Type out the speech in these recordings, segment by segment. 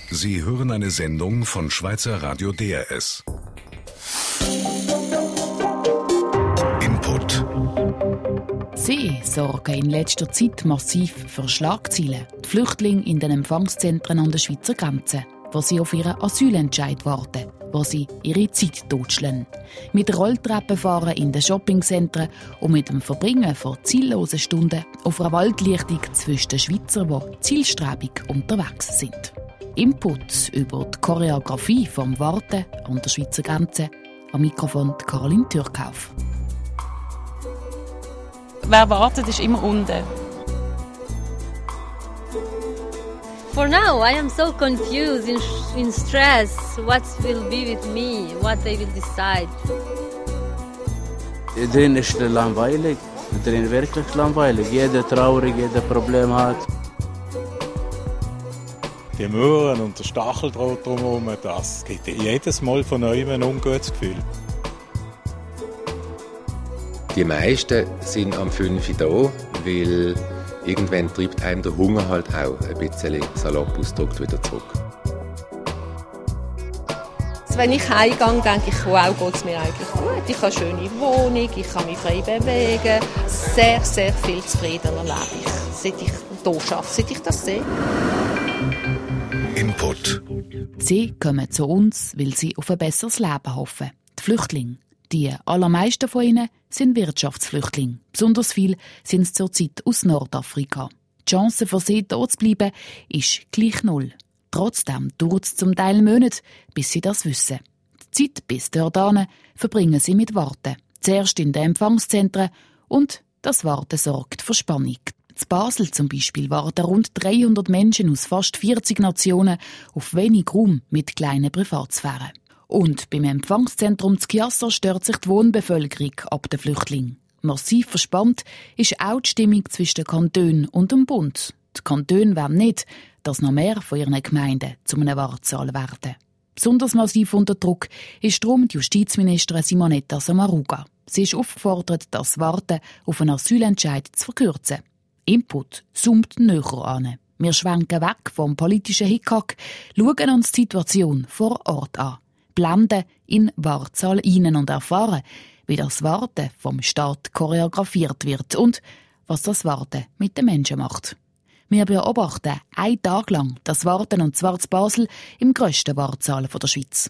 Sie hören eine Sendung von Schweizer Radio DRS. Input. Sie sorgen in letzter Zeit massiv für Schlagzeilen. Die Flüchtlinge in den Empfangszentren an der Schweizer Grenze, wo sie auf ihren Asylentscheid warten, wo sie ihre Zeit totschlagen. Mit Rolltreppen fahren in den Shoppingzentren und mit dem Verbringen von ziellosen Stunden auf einer Waldlichtung zwischen den Schweizern, die zielstrebig unterwegs sind. Input über die Choreografie vom Warten an der Schweizer Grenze. Am Mikrofon Caroline Türkauf. Wer wartet, ist immer unten. For now, I am so confused, in stress. What will be with me? What they will decide? Drin ist langweilig. Drin wirklich langweilig. Jeder traurig, jeder Problem hat. Die Möhren und der Stacheldraht drumherum, das gibt jedes Mal von neuem ein ungutes Gefühl. Die meisten sind am 5 Uhr da, weil irgendwann treibt einem der Hunger halt auch ein bisschen salopp ausgedrückt wieder zurück. Wenn ich heimgehe, denke ich, wow, geht es mir eigentlich gut. Ich habe eine schöne Wohnung, ich kann mich frei bewegen. Sehr, sehr viel zufriedener lebe ich, seit ich hier arbeite, seit ich das sehe. Input. Sie kommen zu uns, weil sie auf ein besseres Leben hoffen. Die Flüchtlinge. Die allermeisten von ihnen sind Wirtschaftsflüchtlinge. Besonders viele sind es zurzeit aus Nordafrika. Die Chance für sie, hier zu bleiben, ist gleich null. Trotzdem dauert es zum Teil Monate, bis sie das wissen. Die Zeit bis dorthin verbringen sie mit Warten. Zuerst in den Empfangszentren und das Warten sorgt für Spannung. In Basel zum Beispiel warten rund 300 Menschen aus fast 40 Nationen auf wenig Raum mit kleinen Privatsphären. Und beim Empfangszentrum zu Chiasso stört sich die Wohnbevölkerung ab den Flüchtlingen. Massiv verspannt ist auch die Stimmung zwischen den Kantonen und dem Bund. Die Kantone wollen nicht, dass noch mehr von ihren Gemeinden zu einem Wartsaal werden. Besonders massiv unter Druck ist darum die Justizministerin Simonetta Sommaruga. Sie ist aufgefordert, das Warten auf einen Asylentscheid zu verkürzen. Input zoomt näher an. Wir schwenken weg vom politischen Hickhack, schauen uns die Situation vor Ort an. Blenden in Wartsaal hinein und erfahren, wie das Warten vom Staat choreografiert wird und was das Warten mit den Menschen macht. Wir beobachten einen Tag lang das Warten und zwar in Basel im grössten Wartsaal der Schweiz.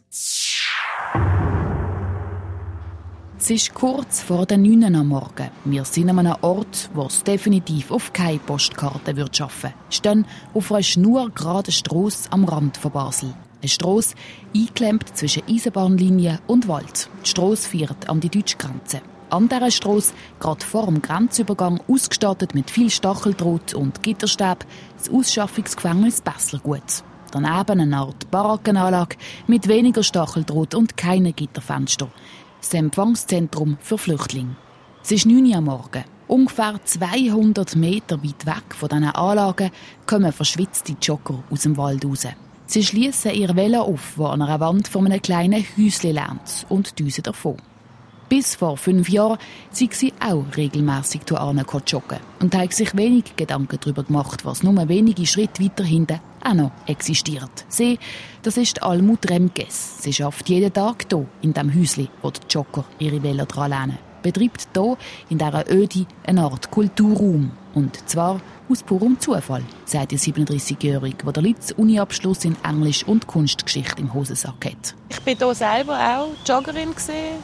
Es ist kurz vor den 9 Uhr am Morgen. Wir sind an einem Ort, wo es definitiv auf keine Postkarte schaffen würde. Wir stehen auf einer schnurgeraden Strasse am Rand von Basel. Eine Strasse eingeklemmt zwischen Eisenbahnlinie und Wald. Die Strasse führt an die deutsche Grenze. An dieser Strasse, gerade vor dem Grenzübergang, ausgestattet mit viel Stacheldraht und Gitterstäben, das Ausschaffungsgefängnis Besslergut. Daneben eine Art Barackenanlage mit weniger Stacheldraht und keine Gitterfenster. Das Empfangszentrum für Flüchtlinge. Es ist 9 Uhr am Morgen. Ungefähr 200 Meter weit weg von diesen Anlagen kommen verschwitzte Jogger aus dem Wald raus. Sie schliessen ihr Velo auf, das an einer Wand von einem kleinen Häuschen lehnt, und düsen davon. Bis vor 5 Jahren sind sie auch regelmässig hierhin joggen und haben sich wenig Gedanken darüber gemacht, was nur wenige Schritte weiter hinten auch noch existiert. Sie, das ist Almut Remges. Sie arbeitet jeden Tag hier in dem Häuschen, wo die Jogger ihre Velo dran lehnen. Betreibt hier in dieser Öde eine Art Kulturraum. Und zwar aus purem Zufall, sagt die 37-Jährige, die den Litz-Uni-Abschluss in Englisch und Kunstgeschichte im Hosensack hat. Ich war hier selber auch Joggerin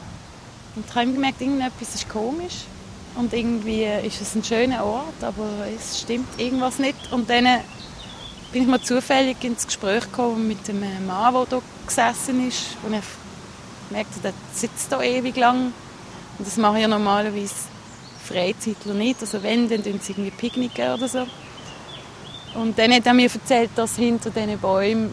und habe gemerkt, irgendetwas ist komisch. Und irgendwie ist es ein schöner Ort, aber es stimmt irgendwas nicht. Und dann bin ich mal zufällig ins Gespräch gekommen mit dem Mann, der hier gesessen ist. Und ich merkte, der sitzt hier ewig lang. Und das mache ich ja normalerweise Freizeitler nicht. Also wenn, dann tun sie irgendwie picknicken oder so. Und dann hat er mir erzählt, dass hinter diesen Bäumen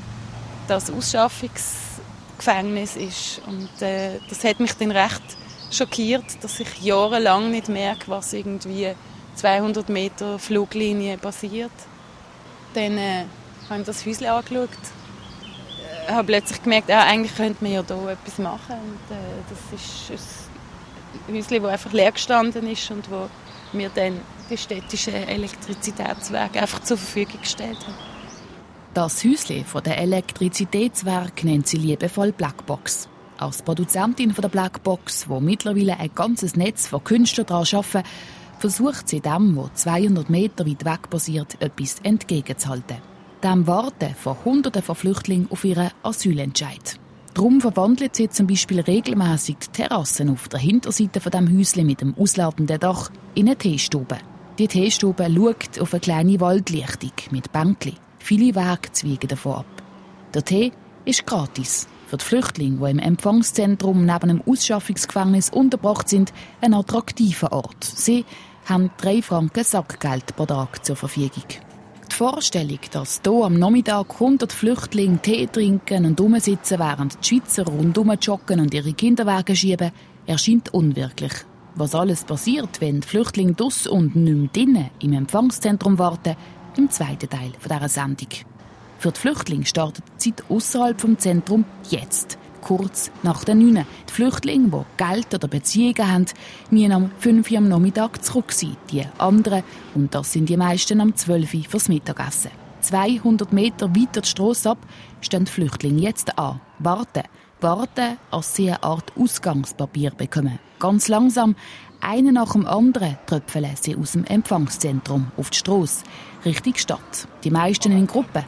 das Ausschaffungsgefängnis ist. Und das hat mich dann recht schockiert, dass ich jahrelang nicht merke, was irgendwie 200 Meter Fluglinie passiert. Dann habe ich das Häuschen angeschaut. Ich habe plötzlich gemerkt, eigentlich könnte man ja hier etwas machen. Und, das ist ein Häuschen, das einfach leer gestanden ist und wo wir dann die städtischen Elektrizitätswerke einfach zur Verfügung gestellt haben. Das Häuschen von der Elektrizitätswerk nennt sie liebevoll Blackbox. Als Produzentin von der Blackbox, wo mittlerweile ein ganzes Netz von Künstlern daran arbeiten, versucht sie dem, was 200 Meter weit weg passiert, etwas entgegenzuhalten. Dem Warten von Hunderten von Flüchtlingen auf ihren Asylentscheid. Darum verwandelt sie zum Beispiel regelmäßig die Terrassen auf der Hinterseite von dem Häuschen mit dem ausladenden Dach in eine Teestube. Die Teestube schaut auf eine kleine Waldlichtung mit Bänkchen. Viele Wege zweigen davon ab. Der Tee ist gratis. Für die Flüchtlinge, die im Empfangszentrum neben einem Ausschaffungsgefängnis untergebracht sind, ein attraktiver Ort. Sie haben 3 Franken Sackgeld pro Tag zur Verfügung. Die Vorstellung, dass hier am Nachmittag 100 Flüchtlinge Tee trinken und rumsitzen, während die Schweizer rundum joggen und ihre Kinderwagen schieben, erscheint unwirklich. Was alles passiert, wenn die Flüchtlinge draussen und nicht mehr drinnen im Empfangszentrum warten, im zweiten Teil dieser Sendung. Für die Flüchtlinge startet die Zeit ausserhalb vom Zentrum jetzt, kurz nach der 9. Die Flüchtlinge, die Geld oder Beziehungen haben, müssen am 5 Uhr am Nachmittag zurück sein. Die anderen, und das sind die meisten, am 12 Uhr fürs Mittagessen. 200 Meter weiter die Strasse ab stehen die Flüchtlinge jetzt an. Warten, als sie eine Art Ausgangspapier bekommen. Ganz langsam, einen nach dem anderen, tröpfeln sie aus dem Empfangszentrum auf die Strasse, Richtung Stadt. Die meisten in Gruppen.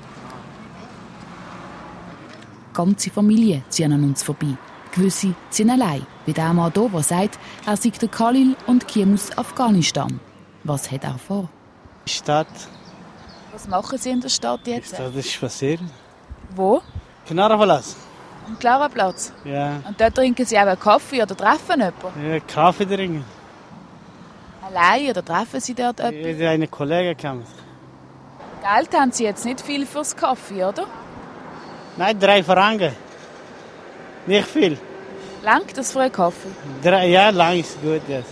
Ganze Familien ziehen an uns vorbei. Gewisse sind allein, wie der Mann hier, der sagt, er sei der Khalil und käme aus Afghanistan. Was hat er vor? Stadt. Was machen Sie in der Stadt jetzt? Das ist spazieren. Wo? Knarrenplatz. Am Klarenplatz? Ja. Und dort trinken Sie auch einen Kaffee oder treffen jemanden? Ja, Kaffee trinken. Allein oder treffen Sie dort jemanden? Eine Kollegin kam. Geld haben Sie jetzt nicht viel fürs Kaffee, oder? Nein, 3 Franken. Nicht viel. Langt das für einen Kaffee? 3, ja, lang ist gut. Yes.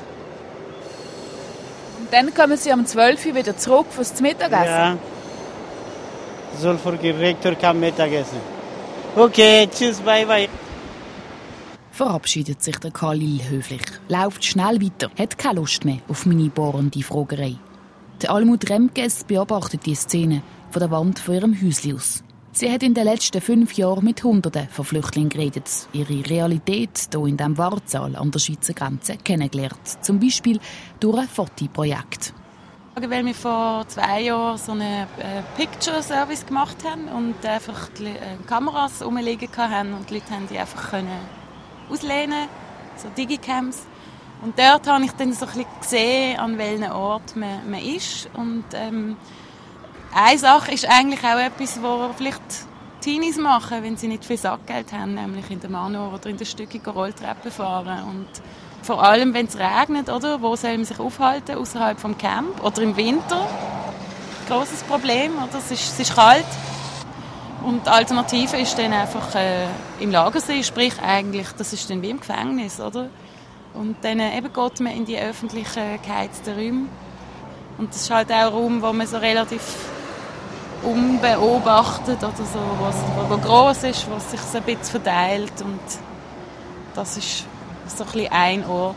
Und dann kommen Sie um 12 Uhr wieder zurück fürs Mittagessen? Ja. Soll für den Rektor kein Mittagessen. Okay, tschüss, bye bye. Verabschiedet sich der Khalil höflich, läuft schnell weiter, hat keine Lust mehr auf meine bohrende Fragerei. Der Almut Remkes beobachtet die Szene von der Wand von ihrem Häuschen aus. Sie hat in den letzten 5 Jahren mit Hunderten von Flüchtlingen geredet, ihre Realität hier in diesem Wartsaal an der Schweizer Grenze kennengelernt. Zum Beispiel durch ein Fotoprojekt. Weil wir vor 2 Jahren so einen Picture-Service gemacht haben und einfach die Kameras rumliegen hatten und die Leute haben die einfach auslehnen, so Digicams. Und dort habe ich dann so ein bisschen gesehen, an welchem Ort man ist. Und eine Sache ist eigentlich auch etwas, was vielleicht Teenies machen, wenn sie nicht viel Sackgeld haben, nämlich in der Manor oder in der stückigen Rolltreppe fahren. Und vor allem, wenn es regnet, oder? Wo soll man sich aufhalten? Außerhalb vom Camp oder im Winter? Grosses Problem, oder? Es ist kalt. Und die Alternative ist dann einfach im Lagersee, sprich eigentlich, das ist dann wie im Gefängnis, oder? Und dann eben geht man in die öffentlichen geheizten Räume. Und das ist halt auch ein Raum, wo man so relativ unbeobachtet oder so, wo gross ist, wo sich so ein bisschen verteilt. Und das ist so ein bisschen ein Ort,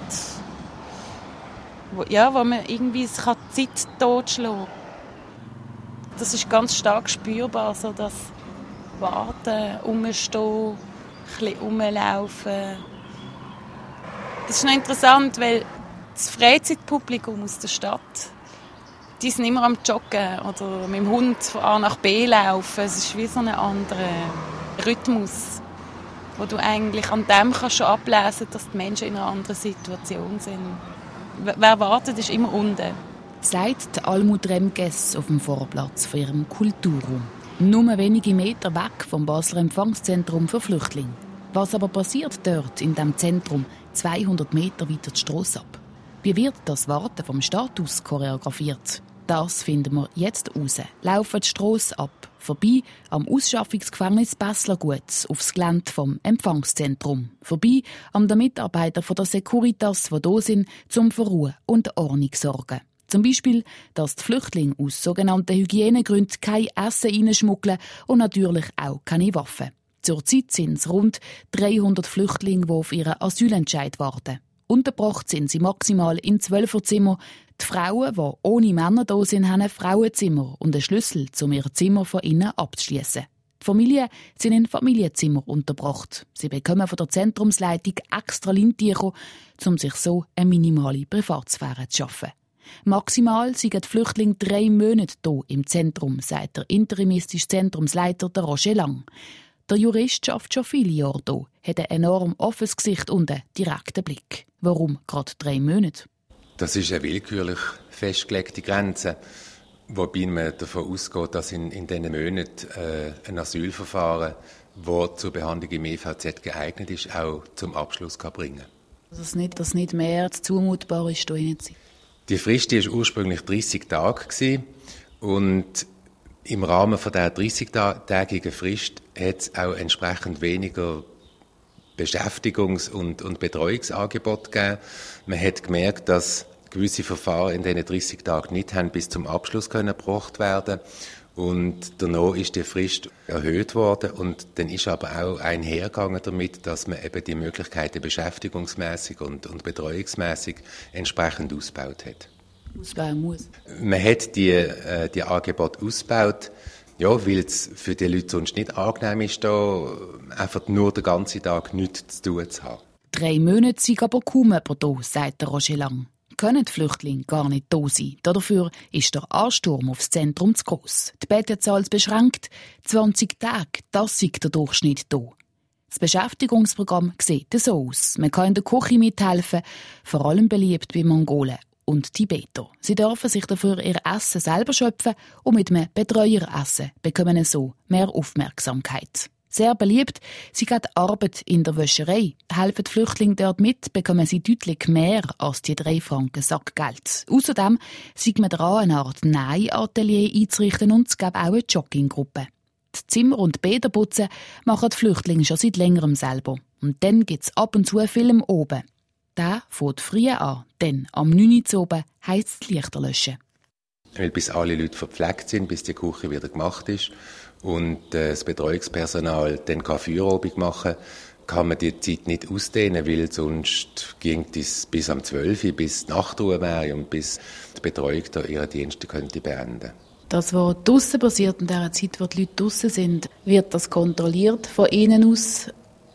wo man irgendwie die Zeit totschlagen kann. Das ist ganz stark spürbar, so das Warten, Rumstehen, ein bisschen rumlaufen. Das ist noch interessant, weil das Freizeitpublikum aus der Stadt, die sind immer am Joggen oder mit dem Hund von A nach B laufen. Es ist wie so ein anderer Rhythmus, wo du eigentlich an dem kannst schon ablesen, dass die Menschen in einer anderen Situation sind. Wer wartet, ist immer unten. Sagt Almut Remkes auf dem Vorplatz von ihrem Kulturraum. Nur wenige Meter weg vom Basler Empfangszentrum für Flüchtlinge. Was aber passiert dort in diesem Zentrum 200 Meter weiter die Strasse ab? Wie wird das Warten vom Status choreografiert? Das finden wir jetzt raus. Laufen die Strasse ab, vorbei am Ausschaffungsgefängnis Besslergut aufs Gelände vom Empfangszentrum. Vorbei an den Mitarbeitern von der Securitas, die hier sind, zum für Ruhe und Ordnung sorgen. Zum Beispiel, dass die Flüchtlinge aus sogenannten Hygienegründen kein Essen reinschmuggeln und natürlich auch keine Waffen. Zurzeit sind es rund 300 Flüchtlinge, die auf ihren Asylentscheid warten. Untergebracht sind sie maximal in 12er-Zimmer. Die Frauen, die ohne Männer da sind, haben ein Frauenzimmer und einen Schlüssel, um ihr Zimmer von innen abzuschliessen. Die Familien sind in Familienzimmer untergebracht. Sie bekommen von der Zentrumsleitung extra Lindtücher, um sich so eine minimale Privatsphäre zu schaffen. Maximal sind die Flüchtlinge 3 Monate hier im Zentrum, sagt der interimistische Zentrumsleiter Roger Lang. Der Jurist arbeitet schon viele Jahre hier, hat ein enorm offenes Gesicht und einen direkten Blick. Warum gerade 3 Monate? Das ist eine willkürlich festgelegte Grenze, wobei man davon ausgeht, dass in diesen Monaten ein Asylverfahren, das zur Behandlung im EVZ geeignet ist, auch zum Abschluss bringen kann. Dass nicht mehr zumutbar ist hier zu sein. Die Frist war ursprünglich 30 Tage und im Rahmen von dieser 30-tägigen Frist hat es auch entsprechend weniger Beschäftigungs- und Betreuungsangebote gegeben. Man hat gemerkt, dass gewisse Verfahren in diesen 30 Tagen nicht haben bis zum Abschluss gebracht werden. Und danach ist die Frist erhöht worden und dann ist aber auch einhergegangen damit, dass man eben die Möglichkeiten beschäftigungsmässig und betreuungsmässig entsprechend ausgebaut hat. Ausbauen muss. Man hat die Angebote ausgebaut, ja, weil es für die Leute sonst nicht angenehm ist, da einfach nur den ganzen Tag nichts zu tun zu haben. 3 Monate sind aber kaum jemand da, sagt der Roger Lang. Können die Flüchtlinge gar nicht da sein. Dafür ist der Ansturm aufs Zentrum zu gross. Die Bettenzahl ist beschränkt. 20 Tage, das ist der Durchschnitt hier. Das Beschäftigungsprogramm sieht so aus. Man kann in der Küche mithelfen, vor allem beliebt bei Mongolen und Tibeter. Sie dürfen sich dafür ihr Essen selber schöpfen und mit einem Betreuer essen, bekommen so mehr Aufmerksamkeit. Sehr beliebt sie geht Arbeit in der Wäscherei. Helfen die Flüchtlinge dort mit, bekommen sie deutlich mehr als die 3 Franken Sackgeld. Außerdem sieht man daran, eine Art Nähatelier einzurichten und es gibt auch eine Jogginggruppe. Die Zimmer und Bäder putzen machen die Flüchtlinge schon seit längerem selber. Und dann gibt es ab und zu Film oben. Der fängt früh an, denn am 9 Uhr oben heisst es Lichter löschen. Weil bis alle Leute verpflegt sind, bis die Küche wieder gemacht ist und das Betreuungspersonal dann Feierabend machen kann man die Zeit nicht ausdehnen, weil sonst ging es bis am 12 Uhr, bis die Nachtruhe wäre und bis die Betreuung da ihre Dienste könnte beenden. Das, was draussen passiert, in der Zeit, wo die Leute draussen sind, wird das kontrolliert von innen aus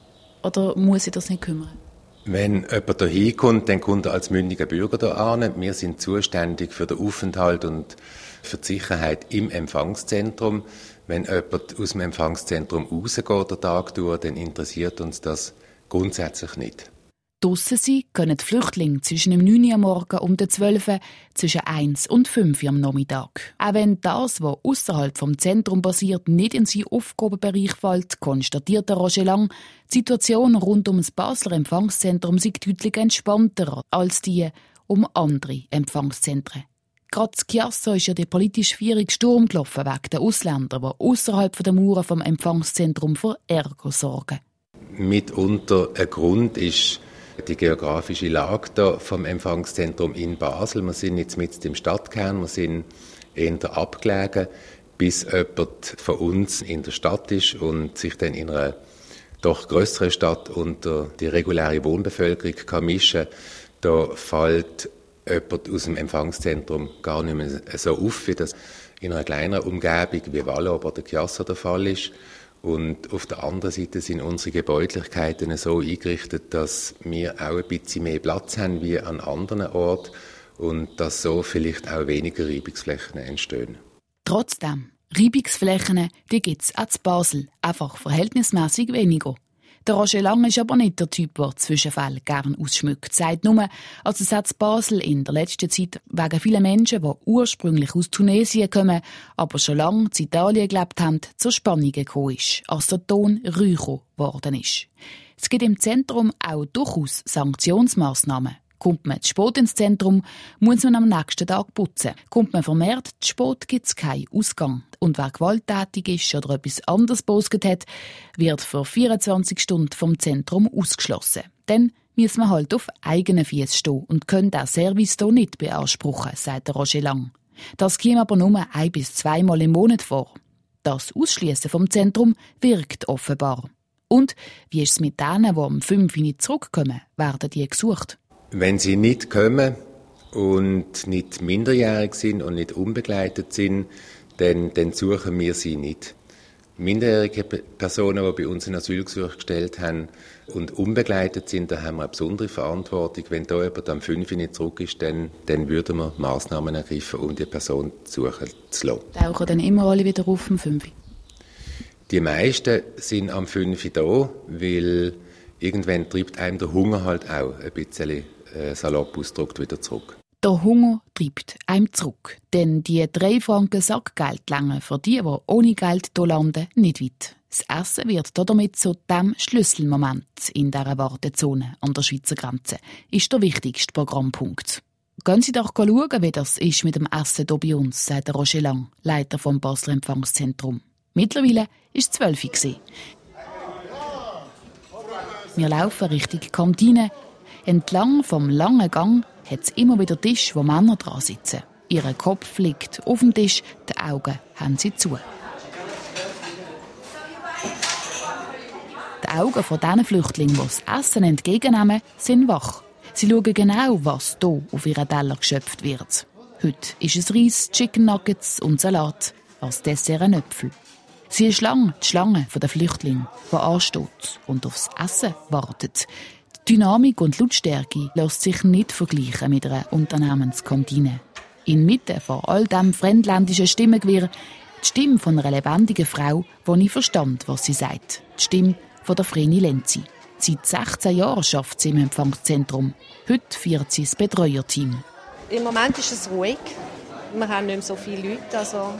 oder muss sich das nicht kümmern? Wenn jemand hier hinkommt, dann kommt er als mündiger Bürger hier an. Wir sind zuständig für den Aufenthalt und für die Sicherheit im Empfangszentrum. Wenn jemand aus dem Empfangszentrum rausgeht, den Tag durch, dann interessiert uns das grundsätzlich nicht. Draussen sein können die Flüchtlinge zwischen dem 9 Uhr am Morgen und dem 12 Uhr, zwischen 1 und 5 Uhr am Nachmittag. Auch wenn das, was außerhalb vom Zentrum passiert, nicht in seinen Aufgabenbereich fällt, konstatiert Roger Lang, die Situation rund um das Basler Empfangszentrum sei deutlich entspannter als die um andere Empfangszentren. Gerade in Chiasso ist ja die politische Führung Sturm gelaufen wegen der Ausländer, die außerhalb der Mauern vom Empfangszentrum für Ärger sorgen. Mitunter ein Grund ist die geografische Lage da vom Empfangszentrum in Basel. Wir sind jetzt mitten im Stadtkern, wir sind eher abgelegen, bis jemand von uns in der Stadt ist und sich dann in einer doch grösseren Stadt unter die reguläre Wohnbevölkerung kann mischen. Da fällt jemand aus dem Empfangszentrum gar nicht mehr so auf, wie das in einer kleineren Umgebung wie Wallob oder Chiasso der Fall ist. Und auf der anderen Seite sind unsere Gebäudlichkeiten so eingerichtet, dass wir auch ein bisschen mehr Platz haben wie an anderen Orten und dass so vielleicht auch weniger Reibungsflächen entstehen. Trotzdem, Reibungsflächen gibt es auch in Basel, einfach verhältnismäßig weniger. Der Roger Lang ist aber nicht der Typ, der Zwischenfälle gerne ausschmückt. Sagt nur, als es in Basel in der letzten Zeit wegen vielen Menschen, die ursprünglich aus Tunesien kommen, aber schon lange in Italien gelebt haben, zur Spannung gekommen ist, als der Ton ruhiger geworden ist. Es gibt im Zentrum auch durchaus Sanktionsmaßnahmen. Kommt man zu spät ins Zentrum, muss man am nächsten Tag putzen. Kommt man vermehrt zu spät, gibt es keinen Ausgang. Und wer gewalttätig ist oder etwas anderes bosget hat, wird für 24 Stunden vom Zentrum ausgeschlossen. Dann muss man halt auf eigenen Füßen stehen und können den Service hier nicht beanspruchen, sagt Roger Lang. Das käme aber nur 1 bis 2 Mal im Monat vor. Das Ausschliessen vom Zentrum wirkt offenbar. Und wie ist es mit denen, die am 5 Uhr nicht zurückkommen? Werden die gesucht? Wenn sie nicht kommen und nicht minderjährig sind und nicht unbegleitet sind, dann suchen wir sie nicht. Minderjährige Personen, die bei uns einen Asylgesuch gestellt haben und unbegleitet sind, da haben wir eine besondere Verantwortung. Wenn da jemand am 5 nicht zurück ist, dann würden wir Massnahmen ergreifen, um die Person suchen zu lassen. Tauchen dann immer alle wieder auf am 5? Die meisten sind am 5 da, weil irgendwann treibt einem der Hunger halt auch ein bisschen salopp ausgedrückt wieder zurück. Der Hunger treibt einem zurück. Denn die 3 Franken Sackgeld lange für die ohne Geld hier landen, nicht weit. Das Essen wird damit zu dem Schlüsselmoment in dieser Wartezone an der Schweizer Grenze. Ist der wichtigste Programmpunkt. Gehen Sie doch schauen, wie das ist mit dem Essen hier bei uns, sagt Roger Lang, Leiter vom Basler Empfangszentrum. Mittlerweile war es 12 Uhr. Wir laufen Richtung Kantine. Entlang vom langen Gang hat es immer wieder Tisch, wo Männer dran sitzen. Ihr Kopf liegt auf dem Tisch, die Augen haben sie zu. Die Augen von diesen Flüchtlingen, die das Essen entgegennehmen, sind wach. Sie schauen genau, was hier auf ihren Teller geschöpft wird. Heute ist es Reis, Chicken Nuggets und Salat, als Dessert ein Äpfel. Sie ist lang die Schlange der Flüchtlinge, die ansteht und aufs Essen wartet. Die Dynamik und Lautstärke lässt sich nicht vergleichen mit einer Unternehmenskantine. Inmitten von all dem fremdländischen Stimmengewirr die Stimme von einer lebendigen Frau, die ich verstand, was sie sagt. Die Stimme von der Vreni Lenzi. Seit 16 Jahren arbeitet sie im Empfangszentrum. Heute führt sie das Betreuerteam. Im Moment ist es ruhig. Wir haben nicht mehr so viele Leute. Also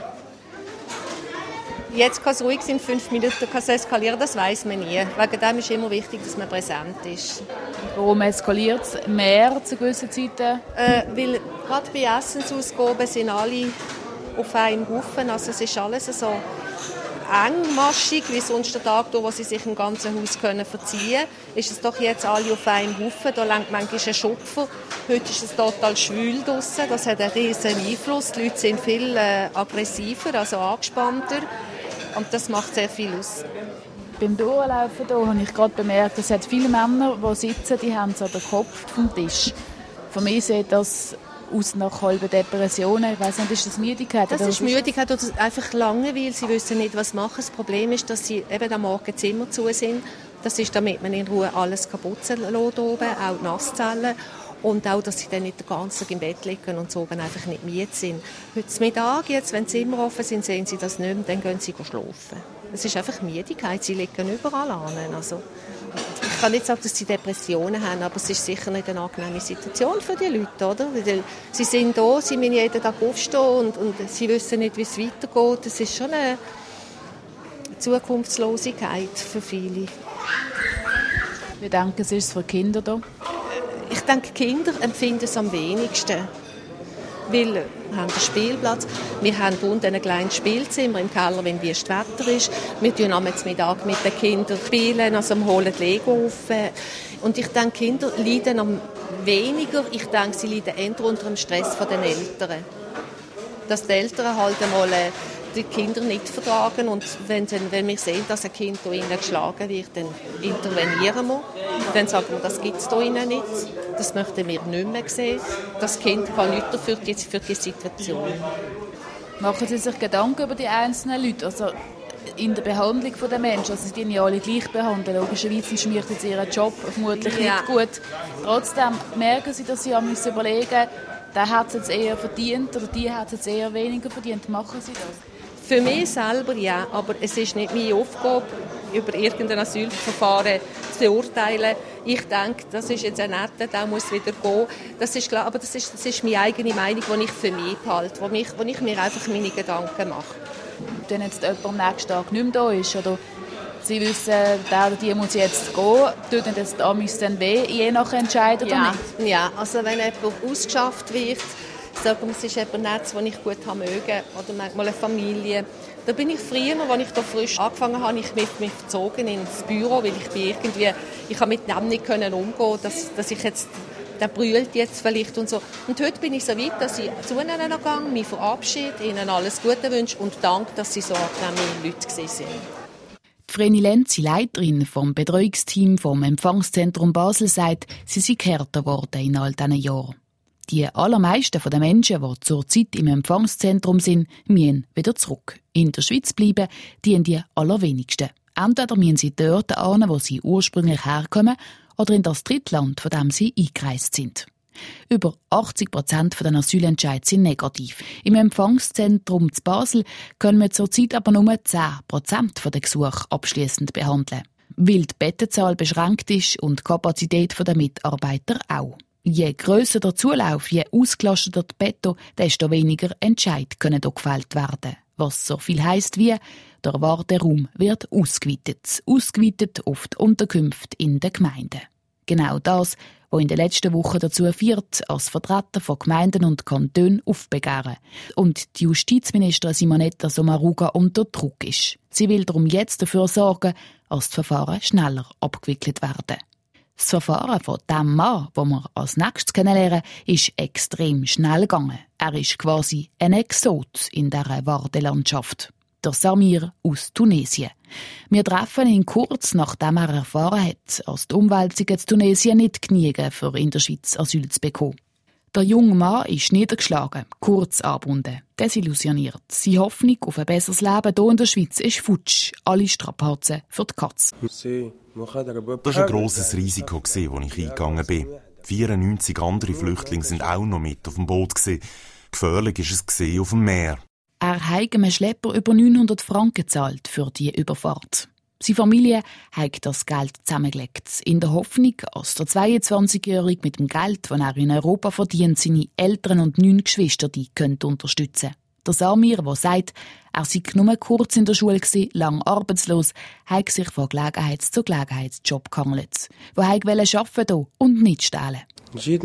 jetzt kann es ruhig sein, 5 Minuten kann es eskalieren, das weiss man nie. Wegen dem ist immer wichtig, dass man präsent ist. Warum eskaliert es mehr zu gewissen Zeiten? Weil gerade bei Essensausgaben sind alle auf einem Haufen. Also es ist alles so engmaschig, wie sonst der Tag, wo sie sich im ganzen Haus verziehen können. Ist es doch jetzt alle auf einem Haufen. Da lenkt manchmal ein Schupfer. Heute ist es total schwül draussen. Das hat einen riesen Einfluss. Die Leute sind viel aggressiver, also angespannter. Und das macht sehr viel aus. Beim Durchlaufen hier habe ich gerade bemerkt, es hat viele Männer, die sitzen, die haben so den Kopf vom Tisch. Für mich sieht das aus nach halben Depressionen. Ich weiss nicht, ist das Müdigkeit? Das ist Müdigkeit oder einfach Langeweile. Sie wissen nicht, was machen. Das Problem ist, dass sie eben am Morgen Zimmer zu sind. Das ist, damit man in Ruhe alles kaputzen lässt oben, auch die Nasszellen. Und auch, dass sie dann nicht den ganzen Tag im Bett liegen und so einfach nicht müde sind. Heute Mittag, jetzt, wenn die Zimmer offen sind, sehen sie das nicht mehr, dann gehen sie schlafen. Es ist einfach Müdigkeit, sie liegen überall an. Also, ich kann nicht sagen, dass sie Depressionen haben, aber es ist sicher nicht eine angenehme Situation für die Leute, oder? Sie sind da, sie müssen jeden Tag aufstehen und sie wissen nicht, wie es weitergeht. Das ist schon eine Zukunftslosigkeit für viele. Wie denken Sie, ist es für Kinder da? Ich denke, Kinder empfinden es am wenigsten. Weil wir haben einen Spielplatz, wir haben unten ein kleines Spielzimmer im Keller, wenn es Wetter ist. Wir spielen am Mittag mit den Kindern spielen, also wir holen Lego auf. Und ich denke, Kinder leiden am weniger. Ich denke, sie leiden eher unter dem Stress den Eltern. Dass die Eltern halt einmal die Kinder nicht vertragen und wenn wir sehen, dass ein Kind hier innen geschlagen wird, dann intervenieren wir. Dann sagen wir, das gibt es hier innen nicht. Das möchten wir nicht mehr sehen. Das Kind kann nichts dafür für die Situation. Machen Sie sich Gedanken über die einzelnen Leute? Also in der Behandlung der Menschen, also sie ja alle gleich behandeln. Logischerweise schmiert jetzt ihren Job vermutlich nicht gut. Trotzdem merken Sie, dass Sie überlegen müssen, der hat es jetzt eher verdient oder die hat es jetzt eher weniger verdient. Machen Sie das? Für mich selber ja, aber es ist nicht meine Aufgabe, über irgendein Asylverfahren zu beurteilen. Ich denke, das ist jetzt ein netter, der muss wieder gehen. Das ist klar, aber das ist meine eigene Meinung, die ich für mich behalte, wo ich mir einfach meine Gedanken mache. Wenn jetzt jemand am nächsten Tag nicht mehr da ist, oder Sie wissen, der oder die muss jetzt gehen, tut das dann weh, je nach Entscheid oder nicht? Ja, also wenn jemand ausgeschafft wird, sagen wir, es ist jemand Netz, den ich gut haben möge, oder manchmal eine Familie. Da bin ich früher, als ich da frisch angefangen habe, ich mich verzogen ins Büro, weil ich mit dem nicht umgehen, dass ich jetzt, der brüllt jetzt vielleicht und so. Und heute bin ich so weit, dass ich zu ihnen gehe, mich verabschiede, ihnen alles Gute wünsche und danke, dass sie so angenehme Leute sind. Vreni Lenzi, Leiterin vom Betreuungsteam vom Empfangszentrum Basel, sagt, sie sei härter geworden in all diesen Jahren. Die allermeisten der Menschen, die zurzeit im Empfangszentrum sind, müssen wieder zurück. In der Schweiz bleiben die allerwenigsten. Entweder müssen sie dort hin, wo sie ursprünglich herkommen, oder in das Drittland, von dem sie eingereist sind. Über 80% der Asylentscheide sind negativ. Im Empfangszentrum zu Basel können wir zurzeit aber nur 10% der Gesuche abschliessend behandeln. Weil die Bettenzahl beschränkt ist und die Kapazität der Mitarbeiter auch. Je grösser der Zulauf, je ausgelasteter die Betten, desto weniger Entscheide können hier gefällt werden. Was so viel heisst wie, der Warteraum wird ausgeweitet auf die Unterkünfte in den Gemeinden. Genau das, was in den letzten Wochen dazu führt, als Vertreter von Gemeinden und Kantonen aufbegehren und die Justizministerin Simonetta Sommaruga unter Druck ist. Sie will darum jetzt dafür sorgen, dass die Verfahren schneller abgewickelt werden. Das Verfahren von dem Mann, den wir als nächstes kennenlernen, ist extrem schnell gegangen. Er ist quasi ein Exot in dieser Wartelandschaft. Der Samir aus Tunesien. Wir treffen ihn kurz, nachdem er erfahren hat, dass die Umwälzungen in Tunesien nicht genügen, für in der Schweiz Asyl zu bekommen. Der junge Mann ist niedergeschlagen, kurz angebunden, desillusioniert. Seine Hoffnung auf ein besseres Leben hier in der Schweiz ist futsch. Alle Strapazen für die Katze. Das war ein grosses Risiko, als ich eingegangen bin. 94 andere Flüchtlinge sind auch noch mit auf dem Boot. Gefährlich war es auf dem Meer. Er hat einem Schlepper über 900 Franken gezahlt für die Überfahrt. Seine Familie hat das Geld zusammengelegt, in der Hoffnung, dass der 22-Jährige mit dem Geld, das er in Europa verdient, seine Eltern und 9 Geschwister unterstützen könnte. Der Samir, der sagt, er sei nur kurz in der Schule gewesen, lang arbeitslos, hat sich von Gelegenheit zu Gelegenheitsjob gehangelt. Der wollte arbeiten und nicht stehlen. In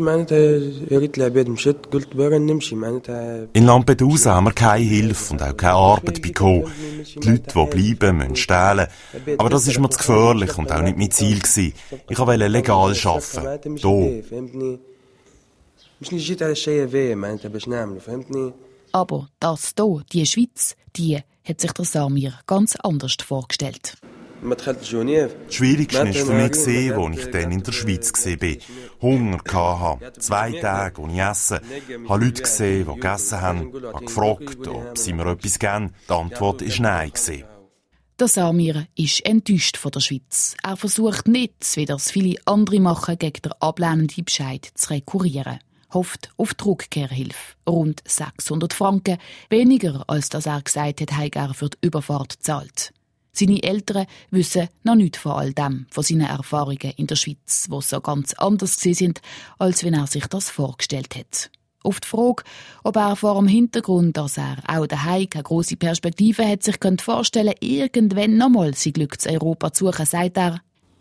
Lampedusa haben wir keine Hilfe und auch keine Arbeit bekommen. Die Leute, die bleiben, müssen stehlen. Aber das ist mir zu gefährlich und auch nicht mein Ziel gewesen. Ich wollte legal arbeiten. Hier. Aber das hier, die Schweiz, die hat sich der Samir ganz anders vorgestellt. Das Schwierigste war für mich, als ich dann in der Schweiz war. Hunger hatte, 2 Tage ohne Essen. Ich habe Leute gesehen, die gegessen haben. Ich habe gefragt, ob sie mir etwas geben. Die Antwort war nein. Der Samir ist enttäuscht von der Schweiz. Er versucht nicht, wie das viele andere machen, gegen den ablehnenden Bescheid zu rekurrieren. Hofft auf die Rückkehrhilfe. Rund 600 Franken, weniger als das er gesagt hat, hat er für die Überfahrt gezahlt. Seine Eltern wissen noch nichts von all dem, von seinen Erfahrungen in der Schweiz, die so ganz anders sind, als wenn er sich das vorgestellt hat. Auf die Frage, ob er vor dem Hintergrund, dass er auch daheim keine grosse Perspektive hat, sich vorstellen könnte, irgendwann nochmal sein Glück zu Europa zu suchen, sagt er,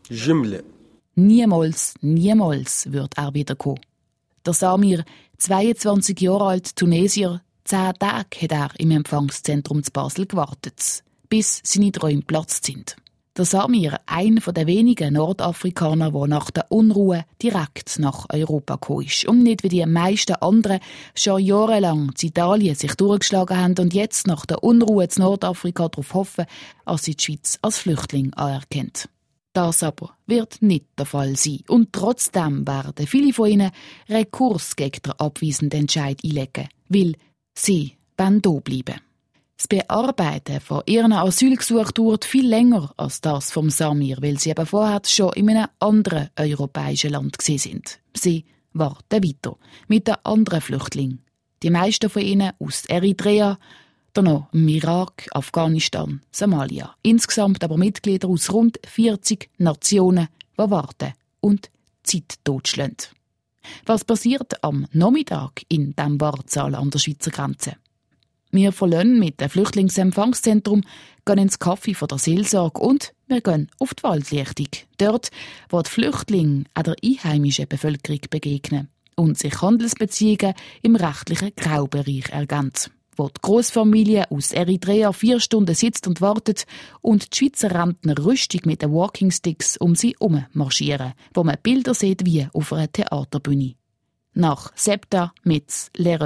niemals wird er wiederkommen. Der Samir, 22 Jahre alt, Tunesier, 10 Tage hat er im Empfangszentrum zu Basel gewartet, bis seine Träume geplatzt sind. Der Samir, einer der wenigen Nordafrikaner, der nach der Unruhe direkt nach Europa gekommen ist und nicht wie die meisten anderen schon jahrelang in Italien sich durchgeschlagen haben und jetzt nach der Unruhe in Nordafrika darauf hoffen, dass sie die Schweiz als Flüchtling anerkennt. Das aber wird nicht der Fall sein. Und trotzdem werden viele von ihnen Rekurs gegen den abweisenden Entscheid einlegen, weil sie hier bleiben. Das Bearbeiten von ihren Asylgesuchen dauert viel länger als das vom Samir, weil sie eben vorher schon in einem anderen europäischen Land sind. Sie warten weiter mit den anderen Flüchtlingen. Die meisten von ihnen aus Eritrea, dann noch im Irak, Afghanistan, Somalia. Insgesamt aber Mitglieder aus rund 40 Nationen, die warten und Zeit totschlagen. Was passiert am Nachmittag in diesem Wartesaal an der Schweizer Grenze? Wir verlassen mit dem Flüchtlingsempfangszentrum, gehen ins Café von der Seelsorge und wir gehen auf die Waldlichtung. Dort, wo die Flüchtlinge auch der einheimischen Bevölkerung begegnen und sich Handelsbeziehungen im rechtlichen Graubereich ergänzen. Wo die Grossfamilie aus Eritrea 4 Stunden sitzt und wartet und die Schweizer Rentner rüstig mit den Walkingsticks um sie herum marschieren, wo man Bilder sieht wie auf einer Theaterbühne. Nach Septa mit L'Erreur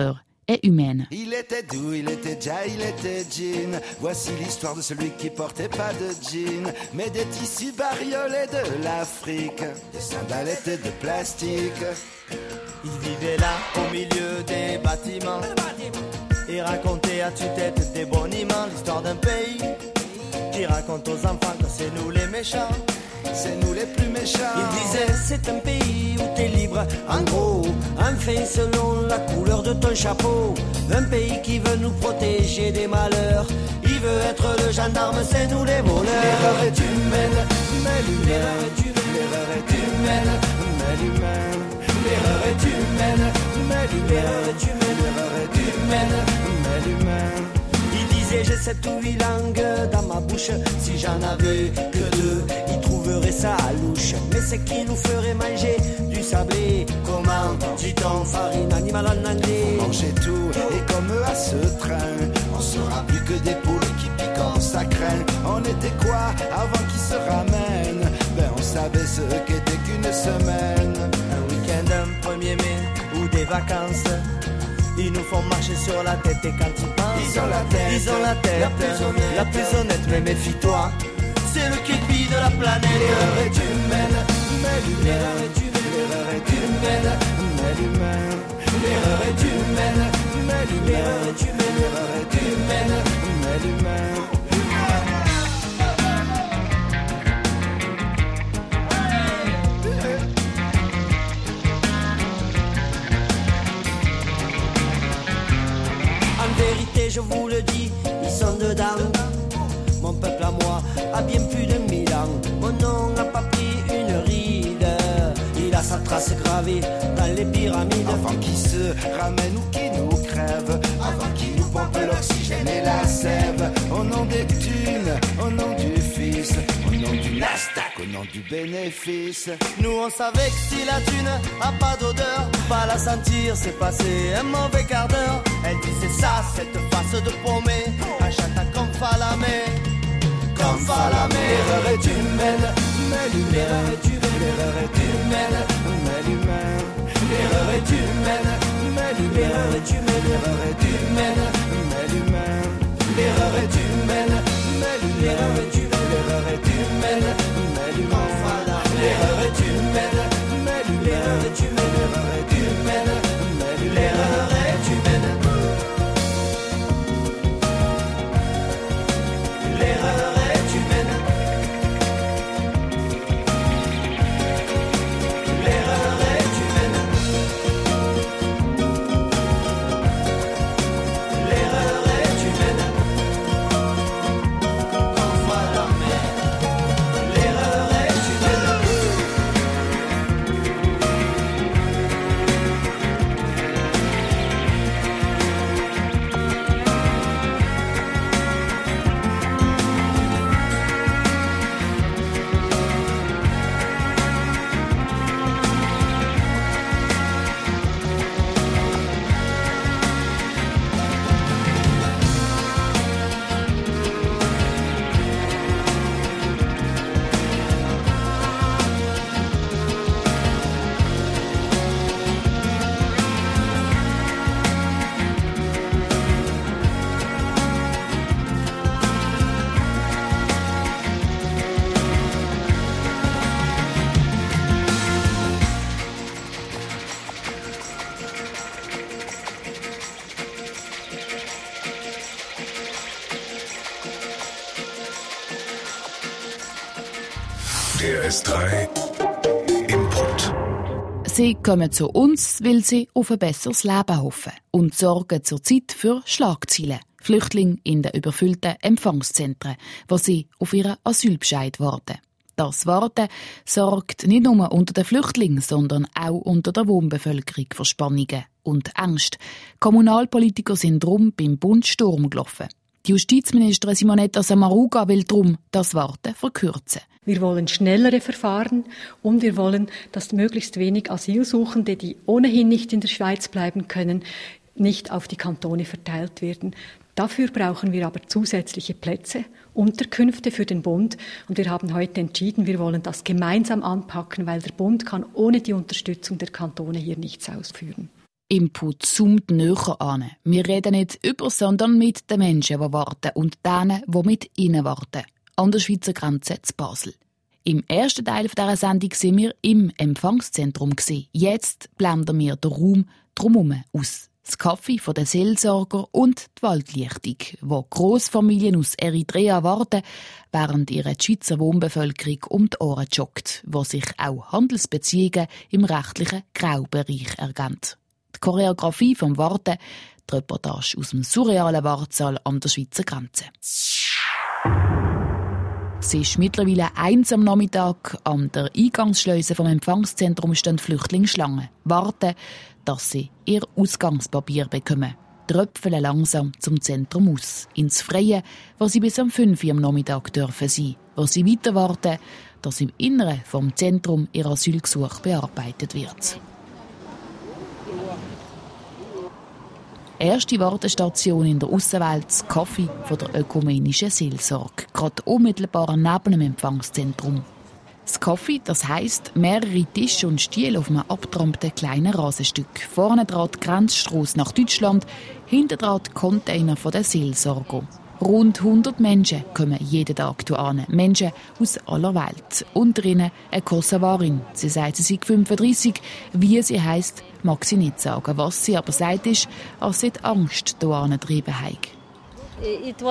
est humaine. Il était doux, il était Jay, il était jean. Voici l'histoire de celui qui portait pas de jean, mais des tissus bariolés de l'Afrique, des sandalettes de plastique. Il vivait là, au milieu des bâtiments, et racontait à tue-tête des boniments l'histoire d'un pays qui raconte aux enfants que c'est nous les méchants. C'est nous les plus méchants. Il disait c'est un pays où t'es libre, en gros, un fait selon la couleur de ton chapeau. Un pays qui veut nous protéger des malheurs. Il veut être le gendarme, c'est nous les voleurs. L'erreur est humaine, mais l'humaine. L'erreur est humaine, mais l'humaine. L'erreur est humaine, mais l'humaine. L'erreur est humaine, mais l'humaine. Il disait j'ai 7 ou 8 langues dans ma bouche. Si j'en avais que 2, il trouverait ça à louche. Mais c'est qui nous ferait manger du sablé? Comment dit-on farine animale en anglais? Manger tout, et comme à ce train, on sera plus que des poules qui piquent, ça craint. On était quoi avant qu'ils se ramènent? Ben on savait ce qu'était qu'une semaine. Un week-end, un 1er mai ou des vacances. Ils nous font marcher sur la tête et quand ils pensent, ils ont la tête la plus honnête, mais méfie-toi, c'est le képi de la planète. L'erreur est humaine, mais l'humaine. L'erreur est humaine, mais l'humaine. L'erreur est humaine, mais l'humaine. L'erreur est humaine, mais l'humaine. Je vous le dis, ils sont dedans. Mon peuple à moi a bien plus de 1000 ans. Mon nom n'a pas pris une ride. Il a sa trace gravée dans les pyramides. Avant qu'ils se ramènent ou qu'ils nous crèvent, avant qu'ils nous pompent l'oxygène et la sève. Au nom des thunes, au nom du fils, au nom du Nasdaq, au nom du bénéfice. Nous on savait que si la thune a pas d'odeur, pas la sentir, c'est passé un mauvais quart d'heure. Elle disait ça, cette face de paumé, à chata comme Falamé, comme Falamé. L'erreur est humaine, mais l'humaine. L'erreur est humaine, mais l'humaine. L'erreur est humaine, mais l'humaine. L'erreur est humaine, mais l'humaine. L'erreur est humaine, mais l'humaine. L'erreur est humaine, mais l'humaine. L'erreur est humaine, mais l'humaine. L'erreur est humaine, mais l'humaine. L'erreur est humaine. L'erreur est humaine. L'erreur est humaine. L'erreur est humaine. Enfin la mer. L'erreur est humaine. DRS3 Input. Sie kommen zu uns, weil sie auf ein besseres Leben hoffen und sorgen zurzeit für Schlagzeilen. Flüchtlinge in den überfüllten Empfangszentren, wo sie auf ihren Asylbescheid warten. Das Warten sorgt nicht nur unter den Flüchtlingen, sondern auch unter der Wohnbevölkerung für Spannungen und Ängste. Kommunalpolitiker sind darum beim Bund Sturm gelaufen. Die Justizministerin Simonetta Sommaruga will darum das Warten verkürzen. Wir wollen schnellere Verfahren und wir wollen, dass möglichst wenig Asylsuchende, die ohnehin nicht in der Schweiz bleiben können, nicht auf die Kantone verteilt werden. Dafür brauchen wir aber zusätzliche Plätze, Unterkünfte für den Bund. Und wir haben heute entschieden, wir wollen das gemeinsam anpacken, weil der Bund kann ohne die Unterstützung der Kantone hier nichts ausführen. Input zoomt näher an. Wir reden nicht über, sondern mit den Menschen, die warten und denen, die mit ihnen warten. An der Schweizer Grenze zu Basel. Im ersten Teil dieser Sendung waren wir im Empfangszentrum. Jetzt blenden wir den Raum drumherum aus. Das Kaffee von den Seelsorger und die Waldlichtung, wo Grossfamilien aus Eritrea warten, während ihre Schweizer Wohnbevölkerung um die Ohren joggt, wo sich auch Handelsbeziehungen im rechtlichen Graubereich ergeben. Die Choreografie vom Warten, die Reportage aus dem surrealen Wartsaal an der Schweizer Grenze. Es ist mittlerweile 1 am Nachmittag. An der Eingangsschleuse vom Empfangszentrum stehen Flüchtlinge Schlangen. Warten, dass sie ihr Ausgangspapier bekommen. Tröpfeln langsam zum Zentrum aus. Ins Freie, wo sie bis um 5 Uhr am Nachmittag dürfen sein. Wo sie weiter warten, dass im Inneren vom Zentrum ihr Asylgesuch bearbeitet wird. Erste Wartestation in der Aussenwelt, das Kaffee von der ökumenischen Seelsorge, gerade unmittelbar neben dem Empfangszentrum. Das Kaffee, das heisst mehrere Tische und Stühle auf einem abgetrampten kleinen Rasenstück. Vorne dran die Grenzstrasse nach Deutschland, hinter dran die Container von der Seelsorge. Rund 100 Menschen kommen jeden Tag hierher. Menschen aus aller Welt. Unter ihnen eine Kosovarin. Sie sagt, sie sei 35. Wie sie heisst, mag sie nicht sagen. Was sie aber sagt, ist, dass sie die Angst hierher getrieben hat. Ich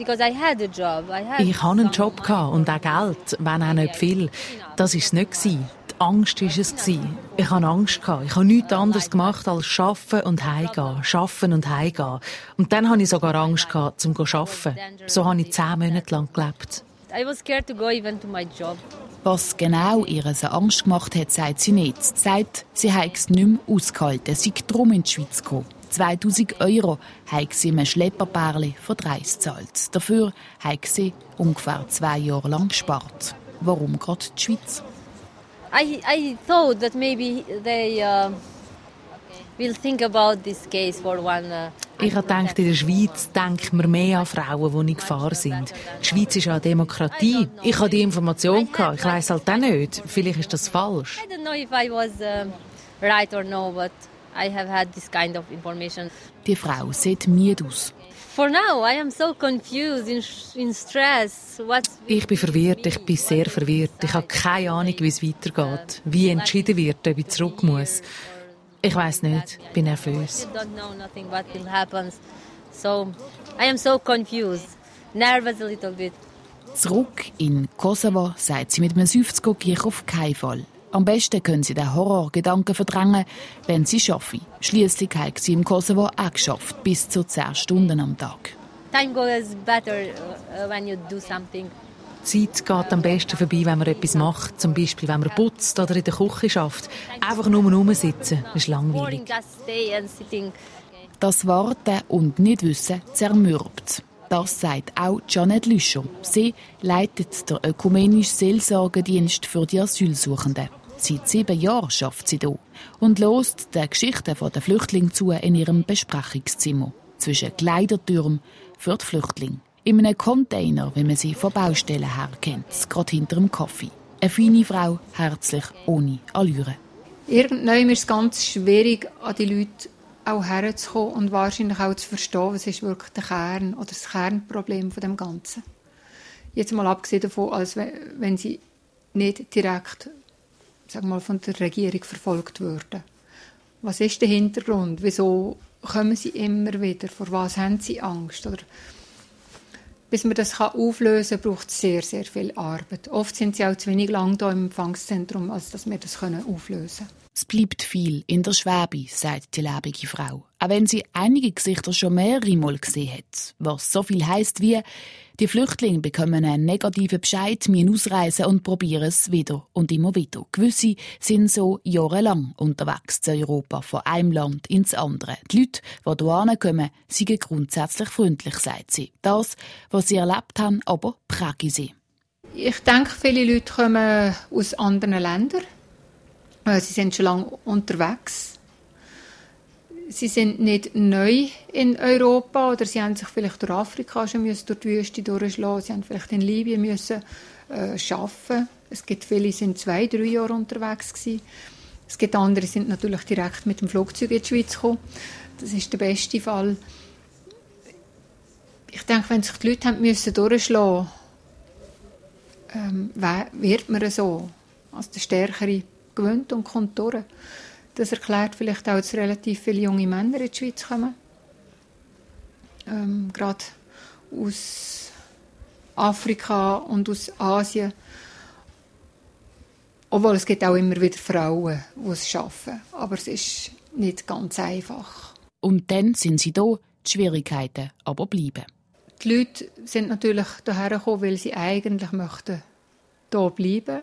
hatte einen Job und auch Geld, wenn auch nicht viel. Das war es nicht. Die Angst war es. Ich hatte Angst. Ich habe nichts anderes gemacht als arbeiten und heimgehen. Arbeiten und heimgehen. Und dann hatte ich sogar Angst, zum arbeiten. So habe ich 10 Monate lang gelebt. I was scared to go even to my job. Was genau ihr so Angst gemacht hat, sagt sie nicht. Sie sagt, sie habe es nicht mehr ausgehalten. Sie sei darum in die Schweiz gekommen. 2000 € hat sie einem Schlepperpärchen von 30 gezahlt. Dafür hat sie ungefähr 2 Jahre lang gespart. Warum gerade die Schweiz? I thought that maybe they will think about this case for one. Ich habe gedacht, in der Schweiz denkt man mehr an Frauen, die in Gefahr sind. Die Schweiz ist eine Demokratie. Ich habe die Information gehabt. Ich weiss halt auch nicht. Vielleicht ist das falsch. I don't know if I was right or no, but I have had this kind of information. Die Frau sieht müde aus. For now, I am so confused, in stress. Ich bin verwirrt, ich bin sehr verwirrt. Ich habe keine Ahnung, wie es weitergeht. Wie entschieden wird, ob ich zurück muss. Ich weiss nicht, ich bin nervös. I don't know nothing what will happen. So, I am so confused. Nervous a little bit. Zurück in Kosovo, sagt sie mit einem Seufzer, gehe ich auf keinen Fall. Am besten können sie den Horrorgedanken verdrängen, wenn sie arbeiten. Schliesslich hat sie im Kosovo auch geschafft, bis zu 10 Stunden am Tag. Time goes better when you do something. Die Zeit geht am besten vorbei, wenn man etwas macht. Zum Beispiel, wenn man putzt oder in der Küche schafft. Einfach nur rumsitzen, ist langweilig. Das Warten und Nichtwissen zermürbt. Das sagt auch Janet Lüscher. Sie leitet den ökumenischen Seelsorgedienst für die Asylsuchenden. Seit 7 Jahren arbeitet sie hier und hört den Geschichten der Flüchtlinge zu in ihrem Besprechungszimmer. Zwischen Kleidertürmen für die Flüchtlinge. In einem Container, wie man sie von Baustellen her kennt, gerade hinter dem Kaffee. Eine feine Frau, herzlich, ohne Allüre. Irgendwann ist es ganz schwierig, an die Leute auch herzukommen und wahrscheinlich auch zu verstehen, was ist wirklich der Kern oder das Kernproblem von dem Ganzen. Jetzt mal abgesehen davon, als wenn sie nicht direkt, sag mal, von der Regierung verfolgt würden. Was ist der Hintergrund? Wieso kommen sie immer wieder? Vor was haben sie Angst? Oder bis man das auflösen kann, braucht es sehr, sehr viel Arbeit. Oft sind sie auch zu wenig lang hier im Empfangszentrum, als dass wir das auflösen können. Es bleibt viel in der Schwebe, sagt die lebende Frau. Auch wenn sie einige Gesichter schon mehrere Mal gesehen hat. Was so viel heisst wie, die Flüchtlinge bekommen einen negativen Bescheid, müssen ausreisen und probieren es wieder und immer wieder. Gewisse sind so jahrelang unterwegs zu Europa, von einem Land ins andere. Die Leute, die hierher kommen, sind grundsätzlich freundlich, sagt sie. Das, was sie erlebt haben, aber präge sie. Ich denke, viele Leute kommen aus anderen Ländern. Sie sind schon lange unterwegs. Sie sind nicht neu in Europa oder sie haben sich vielleicht durch Afrika schon durch die Wüste durchschlagen. Sie haben vielleicht in Libyen müssen arbeiten. Es gibt viele, die sind 2-3 Jahre unterwegs gewesen. Es gibt andere, die sind natürlich direkt mit dem Flugzeug in die Schweiz gekommen. Das ist der beste Fall. Ich denke, wenn sich die Leute haben durchschlagen mussten, wird man so. Also der Stärkere gewöhnt und kommt durch. Das erklärt vielleicht auch, dass relativ viele junge Männer in die Schweiz kommen. Gerade aus Afrika und aus Asien. Obwohl es gibt auch immer wieder Frauen, die es schaffen. Aber es ist nicht ganz einfach. Und dann sind sie da, die Schwierigkeiten aber bleiben. Die Leute sind natürlich hierher gekommen, weil sie eigentlich möchten hier bleiben.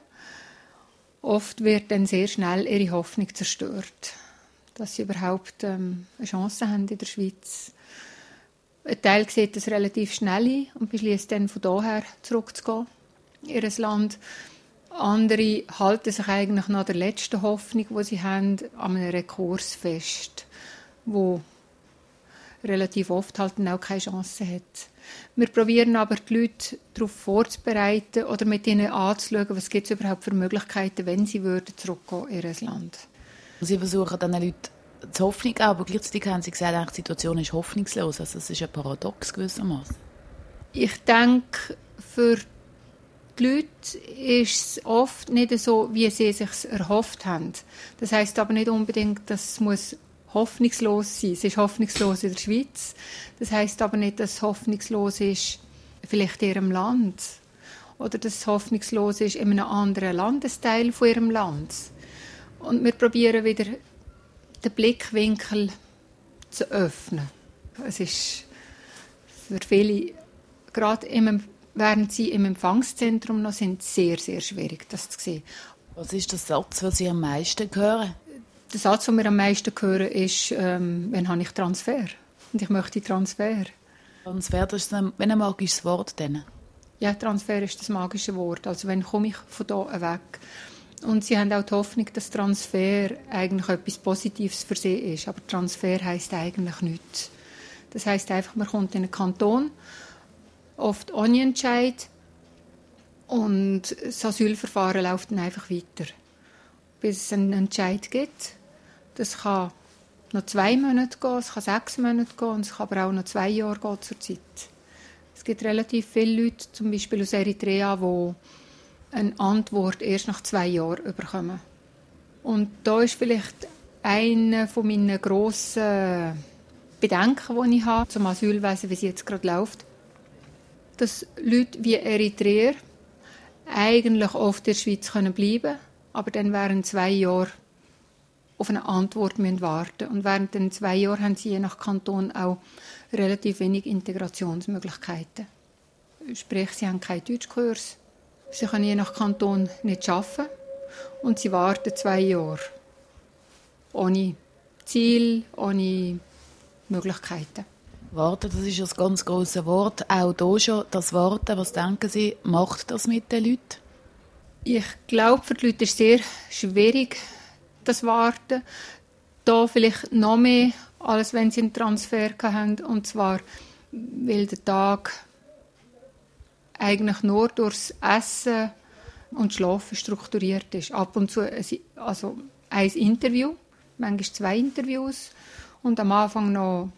Oft wird dann sehr schnell ihre Hoffnung zerstört, dass sie überhaupt eine Chance haben in der Schweiz. Ein Teil sieht das relativ schnell ein und beschließt dann von daher zurückzugehen in ihr Land. Andere halten sich eigentlich nach der letzten Hoffnung, die sie haben, an einem Rekurs fest, wo relativ oft halt auch keine Chance hat. Wir probieren aber die Leute darauf vorzubereiten oder mit ihnen anzuschauen, was gibt es überhaupt für Möglichkeiten, wenn sie zurückgehen in ihr Land. Sie versuchen diesen Leuten die Hoffnung, aber gleichzeitig haben sie gesagt, die Situation ist hoffnungslos. Also es ist ein Paradox gewissermaßen. Ich denke, für die Leute ist es oft nicht so, wie sie es sich erhofft haben. Das heisst aber nicht unbedingt, dass es muss hoffnungslos sein. Es ist hoffnungslos in der Schweiz. Das heisst aber nicht, dass es hoffnungslos ist vielleicht in ihrem Land. Oder dass es hoffnungslos ist in einem anderen Landesteil von ihrem Land. Und wir probieren wieder den Blickwinkel zu öffnen. Es ist für viele, gerade während sie im Empfangszentrum noch sind, sehr, sehr schwierig, das zu sehen. Was ist der Satz, den Sie am meisten hören? Der Satz, den wir am meisten hören, ist, wann habe ich Transfer? Und ich möchte Transfer. Transfer, das ist ein magisches Wort denn? Ja, Transfer ist das magische Wort. Also wenn komme ich von hier weg. Und sie haben auch die Hoffnung, dass Transfer eigentlich etwas Positives für sie ist. Aber Transfer heisst eigentlich nichts. Das heisst einfach, man kommt in einen Kanton, oft ohne Entscheid, und das Asylverfahren läuft dann einfach weiter, bis es einen Entscheid gibt. Das kann noch 2 Monate gehen, es kann 6 Monate gehen und es kann aber auch noch 2 Jahre gehen zur Zeit. Es gibt relativ viele Leute, zum Beispiel aus Eritrea, die eine Antwort erst nach 2 Jahren bekommen. Und da ist vielleicht einer von meinen grossen Bedenken, die ich habe zum Asylwesen, wie es jetzt gerade läuft, dass Leute wie Eritreer eigentlich oft in der Schweiz bleiben können, aber dann während 2 Jahren auf eine Antwort warten müssen. Und während den 2 Jahren haben sie je nach Kanton auch relativ wenig Integrationsmöglichkeiten. Sprich, sie haben keinen Deutschkurs, sie können je nach Kanton nicht arbeiten und sie warten 2 Jahre. Ohne Ziel, ohne Möglichkeiten. Warten, das ist ein ganz grosses Wort. Auch hier schon das Warten. Was denken Sie, macht das mit den Leuten? Ich glaube, für die Leute ist es sehr schwierig, das Warten. Da vielleicht noch mehr, als wenn sie einen Transfer haben. Und zwar, weil der Tag eigentlich nur durchs Essen und Schlafen strukturiert ist. Ab und zu also ein Interview, manchmal 2 Interviews und am Anfang noch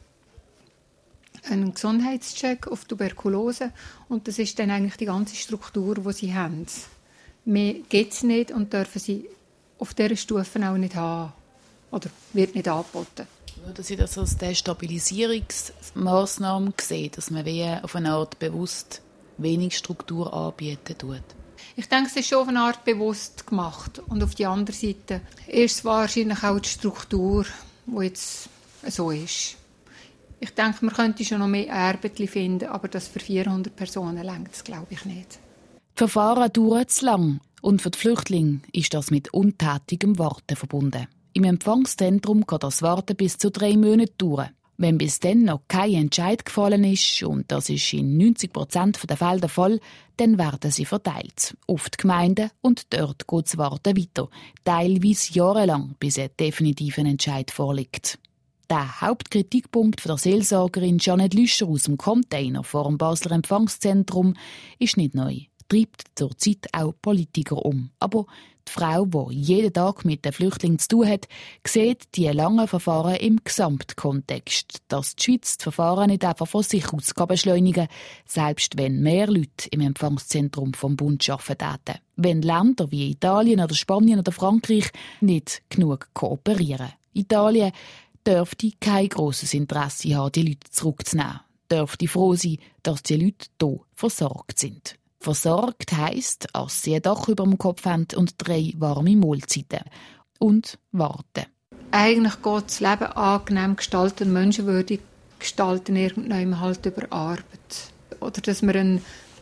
einen Gesundheitscheck auf Tuberkulose. Und das ist dann eigentlich die ganze Struktur, die sie haben. Mehr gibt es nicht und dürfen sie auf dieser Stufe auch nicht haben. Oder wird nicht angeboten. Würden Sie das als Destabilisierungsmaßnahme sehen, dass man wie auf eine Art bewusst wenig Struktur anbieten tut? Ich denke, es ist schon auf eine Art bewusst gemacht. Und auf der anderen Seite ist es wahrscheinlich auch die Struktur, die jetzt so ist. Ich denke, man könnte schon noch mehr Erbetli finden, aber das für 400 Personen reicht das, glaube ich, nicht. Die Verfahren dauern zu lang und für die Flüchtlinge ist das mit untätigem Warten verbunden. Im Empfangszentrum kann das Warten bis zu 3 Monate dauern. Wenn bis dann noch kein Entscheid gefallen ist, und das ist in 90% der Fälle der Fall, dann werden sie verteilt. Auf die Gemeinden und dort geht das Warten weiter. Teilweise jahrelang, bis ein definitiver Entscheid vorliegt. Der Hauptkritikpunkt der Seelsorgerin Jeanette Lüscher aus dem Container vor dem Basler Empfangszentrum ist nicht neu. treibt zurzeit auch Politiker um. Aber die Frau, die jeden Tag mit den Flüchtlingen zu tun hat, sieht die langen Verfahren im Gesamtkontext, dass die Schweiz die Verfahren nicht einfach von sich aus beschleunigen kann, selbst wenn mehr Leute im Empfangszentrum vom Bund arbeiten. Wenn Länder wie Italien oder Spanien oder Frankreich nicht genug kooperieren. Italien dürfte kein grosses Interesse haben, die Leute zurückzunehmen. Dürfte froh sein, dass die Leute hier versorgt sind. Versorgt heisst, dass sie ein Dach über dem Kopf haben und 3 warme Mahlzeiten. Und warten. Eigentlich geht das Leben angenehm gestalten, menschenwürdig gestalten, irgendwann halt über Arbeit. Oder dass man eine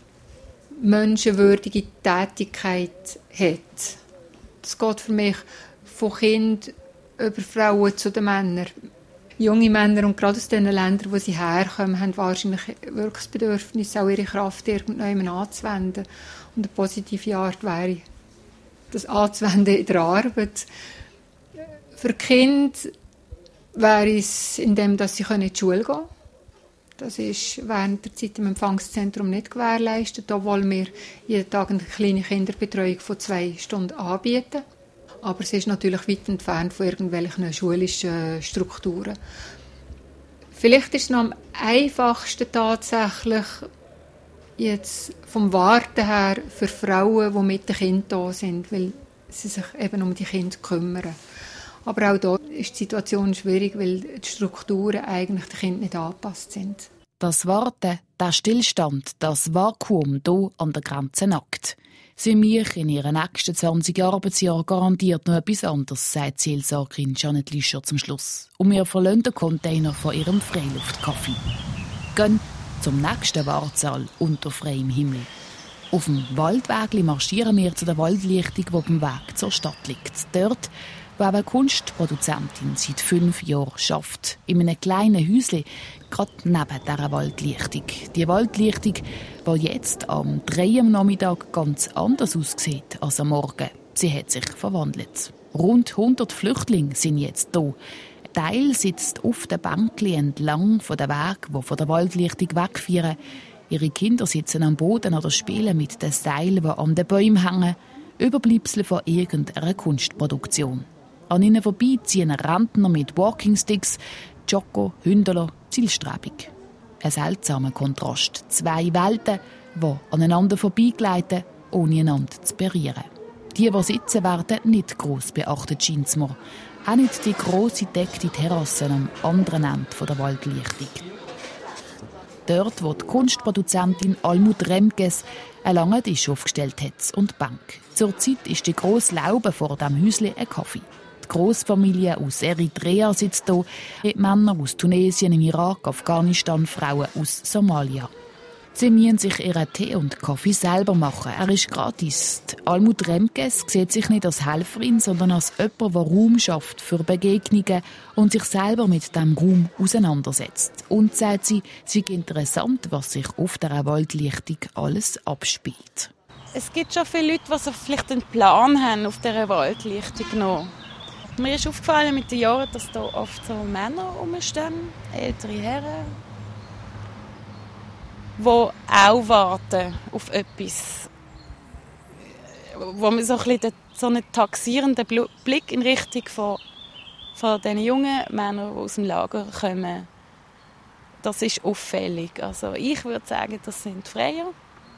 menschenwürdige Tätigkeit hat. Das geht für mich von Kind über Frauen zu den Männern. Junge Männer, und gerade aus den Ländern, wo sie herkommen, haben wahrscheinlich wirklich das Bedürfnis, auch ihre Kraft irgendwann anzuwenden. Und eine positive Art wäre, das anzuwenden in der Arbeit. Für Kinder wäre es, indem sie in die Schule gehen können. Das ist während der Zeit im Empfangszentrum nicht gewährleistet, obwohl wir jeden Tag eine kleine Kinderbetreuung von 2 Stunden anbieten. Aber es ist natürlich weit entfernt von irgendwelchen schulischen Strukturen. Vielleicht ist es noch am einfachsten tatsächlich jetzt vom Warten her für Frauen, die mit den Kindern da sind, weil sie sich eben um die Kinder kümmern. Aber auch dort ist die Situation schwierig, weil die Strukturen eigentlich den Kindern nicht angepasst sind. Das Warten, der Stillstand, das Vakuum hier an der Grenze nackt. Sie mich in ihren nächsten 20 Arbeitsjahren garantiert noch etwas anderes, sagt Seelsorgerin Janet Lüscher zum Schluss. Und wir verlassen den Container von ihrem Freiluftcafé. Gehen zum nächsten Wartsaal unter freiem Himmel. Auf dem Waldweg marschieren wir zu der Waldlichtung, die beim Weg zur Stadt liegt. Dort, wo eine Kunstproduzentin seit 5 Jahren arbeitet. In einem kleinen Häuschen, gerade neben dieser Waldlichtung. Die Waldlichtung, die jetzt am 3 am Nachmittag ganz anders aussieht als am Morgen. Sie hat sich verwandelt. Rund 100 Flüchtlinge sind jetzt hier. Ein Teil sitzt auf den Bänkchen entlang von den Wegen, die von der Waldlichtung wegführen. Ihre Kinder sitzen am Boden oder spielen mit den Seilen, die an den Bäumen hängen. Überbleibsel von irgendeiner Kunstproduktion. An ihnen vorbei ziehen Rentner mit Walkingsticks, Jocko, Hündeler, zielstrebig. Ein seltsamer Kontrast. 2 Welten, die aneinander vorbeigleiten, ohne einander zu berühren. Die sitzen, werden nicht gross beachtet, scheint es mir. Auch nicht die grosse gedeckte Terrasse am anderen Ende der Waldlichtung. Dort, wo die Kunstproduzentin Almut Remkes einen langen Tisch aufgestellt hat und Bank. Zurzeit ist die grosse Laube vor dem Häuschen ein Kaffee. Die Grossfamilie aus Eritrea sitzt hier, Männer aus Tunesien, im Irak, Afghanistan, Frauen aus Somalia. Sie müssen sich ihren Tee und Kaffee selber machen. Er ist gratis. Die Almut Remkes sieht sich nicht als Helferin, sondern als jemand, der Raum schafft für Begegnungen und sich selber mit diesem Raum auseinandersetzt. Und sagt sie, es ist interessant, was sich auf dieser Waldlichtung alles abspielt. Es gibt schon viele Leute, die so vielleicht einen Plan haben auf dieser Waldlichtung noch. Mir ist aufgefallen mit den Jahren, dass da oft so Männer rumstehen, ältere Herren, die auch warten auf etwas. Wo man so einen taxierenden Blick in Richtung von diesen jungen Männern, die aus dem Lager kommen, das ist auffällig. Also ich würde sagen, das sind Freier,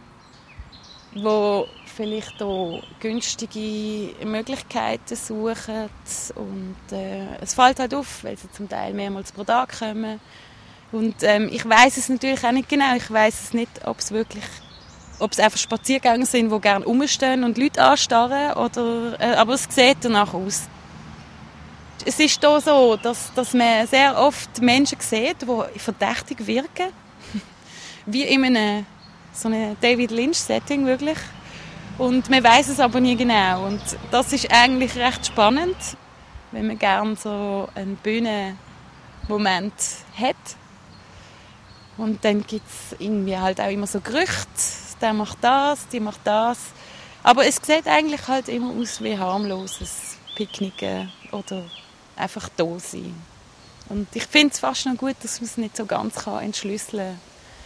die vielleicht auch günstige Möglichkeiten suchen. Und es fällt halt auf, weil sie zum Teil mehrmals pro Tag kommen. Und ich weiss es natürlich auch nicht genau. Ich weiss es nicht, ob es einfach Spaziergänger sind, die gerne rumstehen und Leute anstarren. Aber es sieht danach aus. Es ist hier so, dass man sehr oft Menschen sieht, die verdächtig wirken. Wie in einem so einem David Lynch-Setting wirklich. Und man weiss es aber nie genau. Und das ist eigentlich recht spannend, wenn man gerne so einen Bühnenmoment hat. Und dann gibt es irgendwie halt auch immer so Gerüchte, der macht das, die macht das. Aber es sieht eigentlich halt immer aus wie harmloses Picknicken oder einfach da sein. Und ich finde es fast noch gut, dass man es nicht so ganz entschlüsseln kann,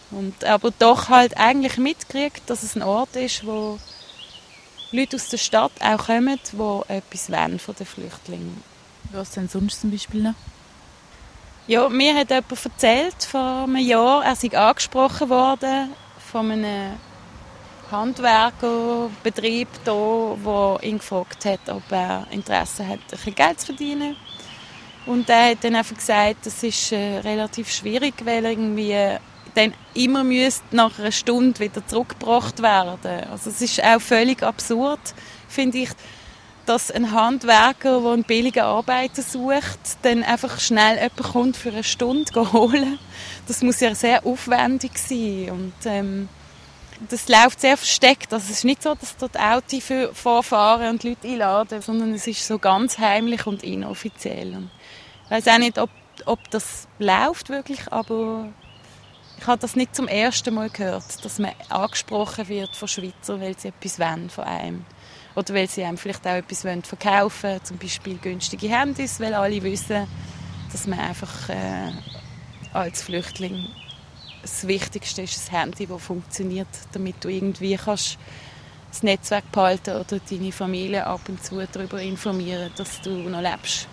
Und aber doch halt eigentlich mitkriegt, dass es ein Ort ist, wo Leute aus der Stadt auch kommen, die etwas wollen von den Flüchtlingen. Was denn sonst zum Beispiel noch? Ja, mir hat jemand erzählt, vor einem Jahr, er sei angesprochen worden von einem Handwerkerbetrieb hier, der ihn gefragt hat, ob er Interesse hat, ein bisschen Geld zu verdienen. Und er hat dann einfach gesagt, das ist relativ schwierig, weil irgendwie dann immer nach einer Stunde wieder zurückgebracht werden. Also es ist auch völlig absurd, finde ich, dass ein Handwerker, der einen billigen Arbeiter sucht, dann einfach schnell jemanden kommt für eine Stunde holen. Das muss ja sehr aufwendig sein. Und das läuft sehr versteckt. Also es ist nicht so, dass dort Autos vorfahren und Leute einladen, sondern es ist so ganz heimlich und inoffiziell. Und ich weiss auch nicht, ob das läuft wirklich, aber ich habe das nicht zum ersten Mal gehört, dass man angesprochen wird von Schweizern, weil sie etwas wollen von einem. Oder weil sie einem vielleicht auch etwas verkaufen wollen, zum Beispiel günstige Handys, weil alle wissen, dass man einfach als Flüchtling das Wichtigste ist, das Handy, das funktioniert, damit du irgendwie kannst das Netzwerk behalten oder deine Familie ab und zu darüber informieren, dass du noch lebst.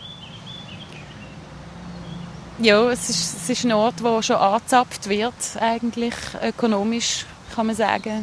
Ja, es ist ein Ort, der schon angezapft wird, eigentlich ökonomisch, kann man sagen.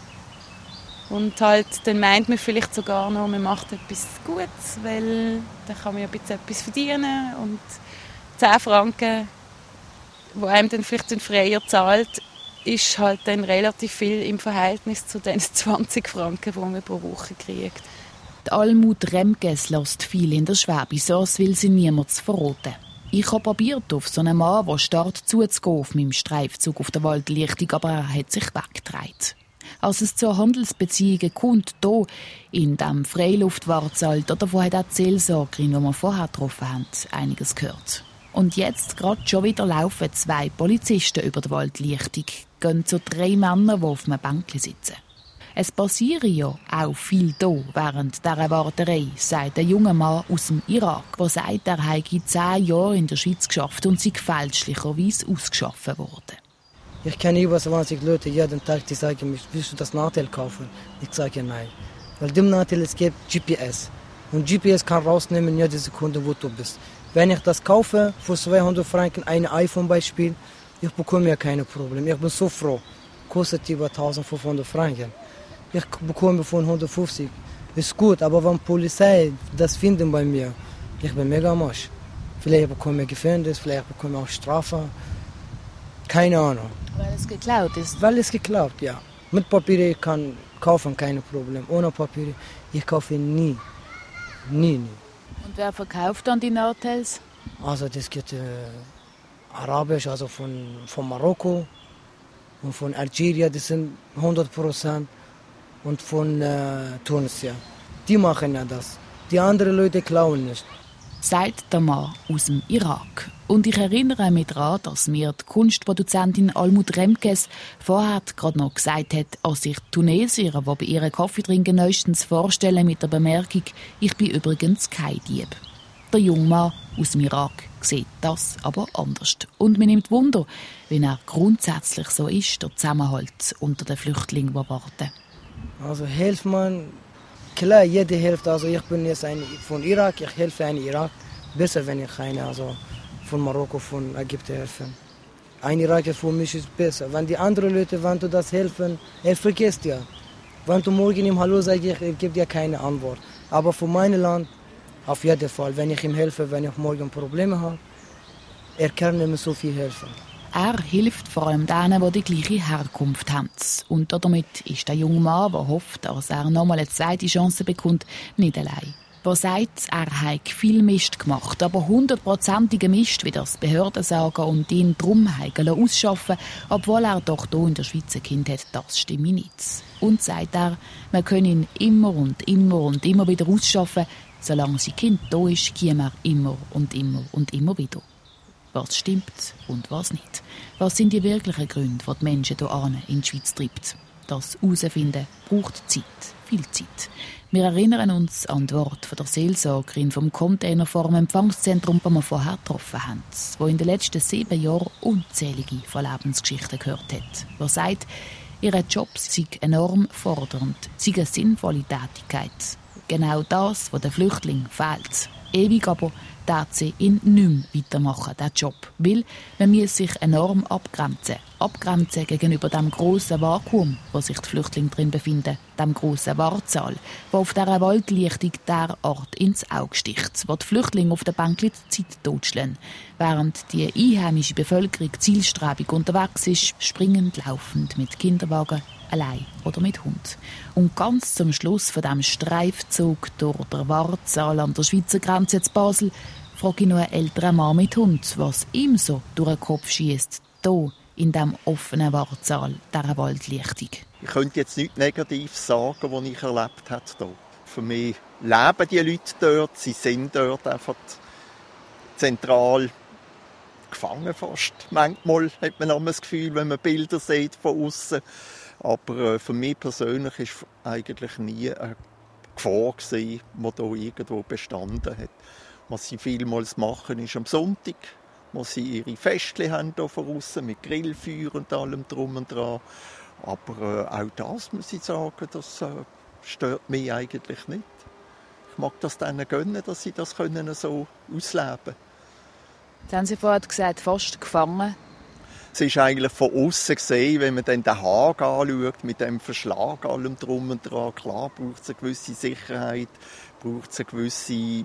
Und halt, dann meint man vielleicht sogar noch, man macht etwas Gutes, weil dann kann man ja etwas verdienen. Und 10 Franken, die einem dann vielleicht den Freier zahlt, ist halt dann relativ viel im Verhältnis zu den 20 Franken, die man pro Woche kriegt. Die Almut Remkes lässt viel in der Schwäbisch, als will sie niemand verraten. Ich habe probiert, auf so einen Mann, der starrt, zuzugehen auf meinem Streifzug auf der Waldlichtung, aber er hat sich weggedreht. Als es zu Handelsbeziehungen kommt, hier in diesem Freiluftwartzelt, davon hat auch die Seelsorgerin, die wir vorher getroffen haben, einiges gehört. Und jetzt gerade schon wieder laufen 2 Polizisten über die Waldlichtung, gehen zu 3 Männern, die auf einem Bänkchen sitzen. Es passiere ja auch viel hier während dieser Warterei, sagt ein junger Mann aus dem Irak, der sagt, er habe 10 Jahre in der Schweiz geschafft und sei fälschlicherweise ausgeschaffen worden. Ich kenne über 20 Leute jeden Tag, die sagen mir, willst du das Nadel kaufen? Ich sage nein. Weil dem Nadel es gibt GPS. Und GPS kann rausnehmen jede Sekunde, wo du bist. Wenn ich das kaufe für 200 Franken, ein iPhone Beispiel, ich bekomme ja keine Probleme. Ich bin so froh. Kostet über 1500 Franken. Ich bekomme von 150. Ist gut, aber wenn die Polizei das findet bei mir, ich bin mega am Arsch. Vielleicht bekomme ich Gefängnis, vielleicht bekomme ich auch Strafe. Keine Ahnung. Weil es geklaut ist? Weil es geklaut, ja. Mit Papiere kann ich kaufen, keine Probleme. Ohne Papiere, ich kaufe nie. Nie. Und wer verkauft dann die Nadels? Also das geht Arabisch, also von Marokko und von Algerien, das sind 100%. Und von Tunesien. Die machen ja das. Die anderen Leute klauen nicht. Sagt der Mann aus dem Irak. Und ich erinnere mich daran, dass mir die Kunstproduzentin Almut Remkes vorher gerade noch gesagt hat, als sich Tunesier, die bei ihren Kaffee trinken, neuestens vorstellen mit der Bemerkung, ich bin übrigens kein Dieb. Der junge Mann aus dem Irak sieht das aber anders. Und mir nimmt Wunder, wie er grundsätzlich so ist, der Zusammenhalt unter den Flüchtlingen, die warten. Also hilft man, klar, jede hilft. Also ich bin jetzt von Irak, ich helfe einem Irak. Besser, wenn ich also von Marokko, von Ägypten helfe. Ein Iraker für mich ist besser. Wenn die anderen Leute, wenn du das helfen, er vergisst ja. Wenn du morgen ihm Hallo sagst, ich gebe dir keine Antwort. Aber für mein Land, auf jeden Fall, wenn ich ihm helfe, wenn ich morgen Probleme habe, er kann mir so viel helfen. Er hilft vor allem denen, die die gleiche Herkunft haben. Und damit ist der junge Mann, der hofft, dass er nochmal eine zweite Chance bekommt, nicht allein. Der sagt, er habe viel Mist gemacht, aber 100%igen Mist, wie das Behörden sagen, und ihn darum ausschaffen, obwohl er doch hier in der Schweiz ein Kind hat, das stimme nicht. Und sagt er, man könne ihn immer und immer und immer wieder ausschaffen, solange sein Kind da ist, käme er immer und immer und immer wieder. Was stimmt und was nicht? Was sind die wirklichen Gründe, die die Menschen hier in die Schweiz treibt? Das herausfinden braucht Zeit, viel Zeit. Wir erinnern uns an die Worte der Seelsorgerin vom Containerform-Empfangszentrum, das wir vorher getroffen haben, die in den letzten 7 Jahren unzählige von Lebensgeschichten gehört hat. Die sagt, ihr Job sei enorm fordernd, sei eine sinnvolle Tätigkeit. Genau das, was den Flüchtlingen fehlt. Ewig aber darf sie ihn nicht mehr weitermachen, diesen Job. Weil man muss sich enorm abgrenzen. Abgrenzen gegenüber dem grossen Vakuum, wo sich die Flüchtlinge drin befinden, dem grossen Wartsaal, wo auf dieser Waldlichtung derart ins Auge sticht, wo die Flüchtlinge auf der Bänkli die Zeit totschlagen, während die einheimische Bevölkerung zielstrebig unterwegs ist, springend, laufend, mit Kinderwagen, allein oder mit Hund. Und ganz zum Schluss von diesem Streifzug durch den Wartsaal an der Schweizer Grenze zu Basel frage ich noch einen älteren Mann mit Hund, was ihm so durch den Kopf schiesst, hier in diesem offenen Wartsaal, dieser Waldlichtung. Ich könnte jetzt nichts Negatives sagen, was ich erlebt habe hier. Für mich leben die Leute dort, sie sind dort einfach zentral gefangen fast. Manchmal hat man auch das Gefühl, wenn man Bilder sieht von außen. Aber für mich persönlich war eigentlich nie eine Gefahr gewesen, die hier irgendwo bestanden hat. Was sie vielmals machen, ist am Sonntag, wo sie ihre Festchen haben hier von außen, mit Grillfeuer und allem drum und dran. Aber auch das, muss ich sagen, das stört mich eigentlich nicht. Ich mag das denen gönnen, dass sie das können so ausleben können. Jetzt haben Sie vorhin gesagt, fast gefangen. Es ist eigentlich von außen gesehen, wenn man dann den Hag anschaut, mit dem Verschlag allem drum und dran. Klar braucht es eine gewisse Sicherheit, braucht es eine gewisse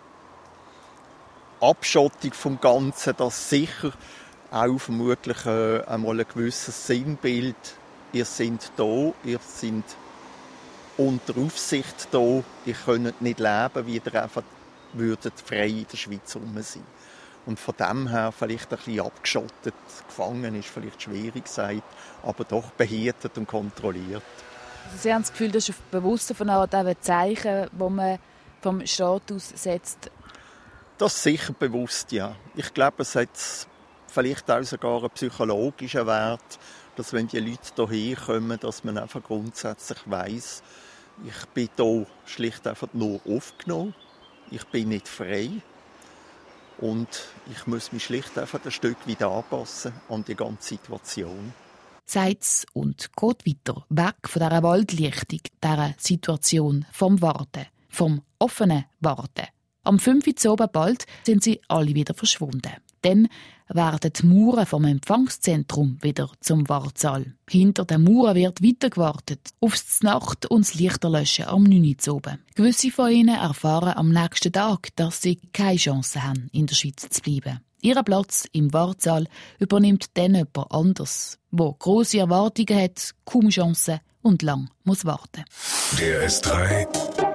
Abschottung vom Ganzen, dass sicher auch vermutlich einmal ein gewisses Sinnbild, ihr seid da, ihr seid unter Aufsicht da, ihr könnt nicht leben, wie ihr einfach würdet frei in der Schweiz rum sein. Und von dem her vielleicht ein bisschen abgeschottet, gefangen ist vielleicht schwierig gesagt, aber doch behütet und kontrolliert. Also Sie haben das Gefühl, das ist bewusst von einem Zeichen, das man vom Staat aus setzt? Das ist sicher bewusst, ja. Ich glaube, es hat vielleicht auch sogar einen psychologischen Wert, dass wenn die Leute hierher kommen, dass man einfach grundsätzlich weiss, ich bin hier schlicht einfach nur aufgenommen, ich bin nicht frei. Und ich muss mich schlicht einfach ein Stück wieder anpassen an die ganze Situation. Sagt's und geht weiter, weg von dieser Waldlichtung, dieser Situation vom Warten, vom offenen Warten. Am 5 Uhr oben bald sind sie alle wieder verschwunden. Dann werden die Mauern vom Empfangszentrum wieder zum Wartsaal. Hinter den Mauern wird weitergewartet, aufs Nacht und das Lichterlöschen am 9 Uhr oben. Gewisse von ihnen erfahren am nächsten Tag, dass sie keine Chance haben, in der Schweiz zu bleiben. Ihren Platz im Wartsaal übernimmt dann jemand anders, der grosse Erwartungen hat, kaum Chancen und lang muss warten. Der S3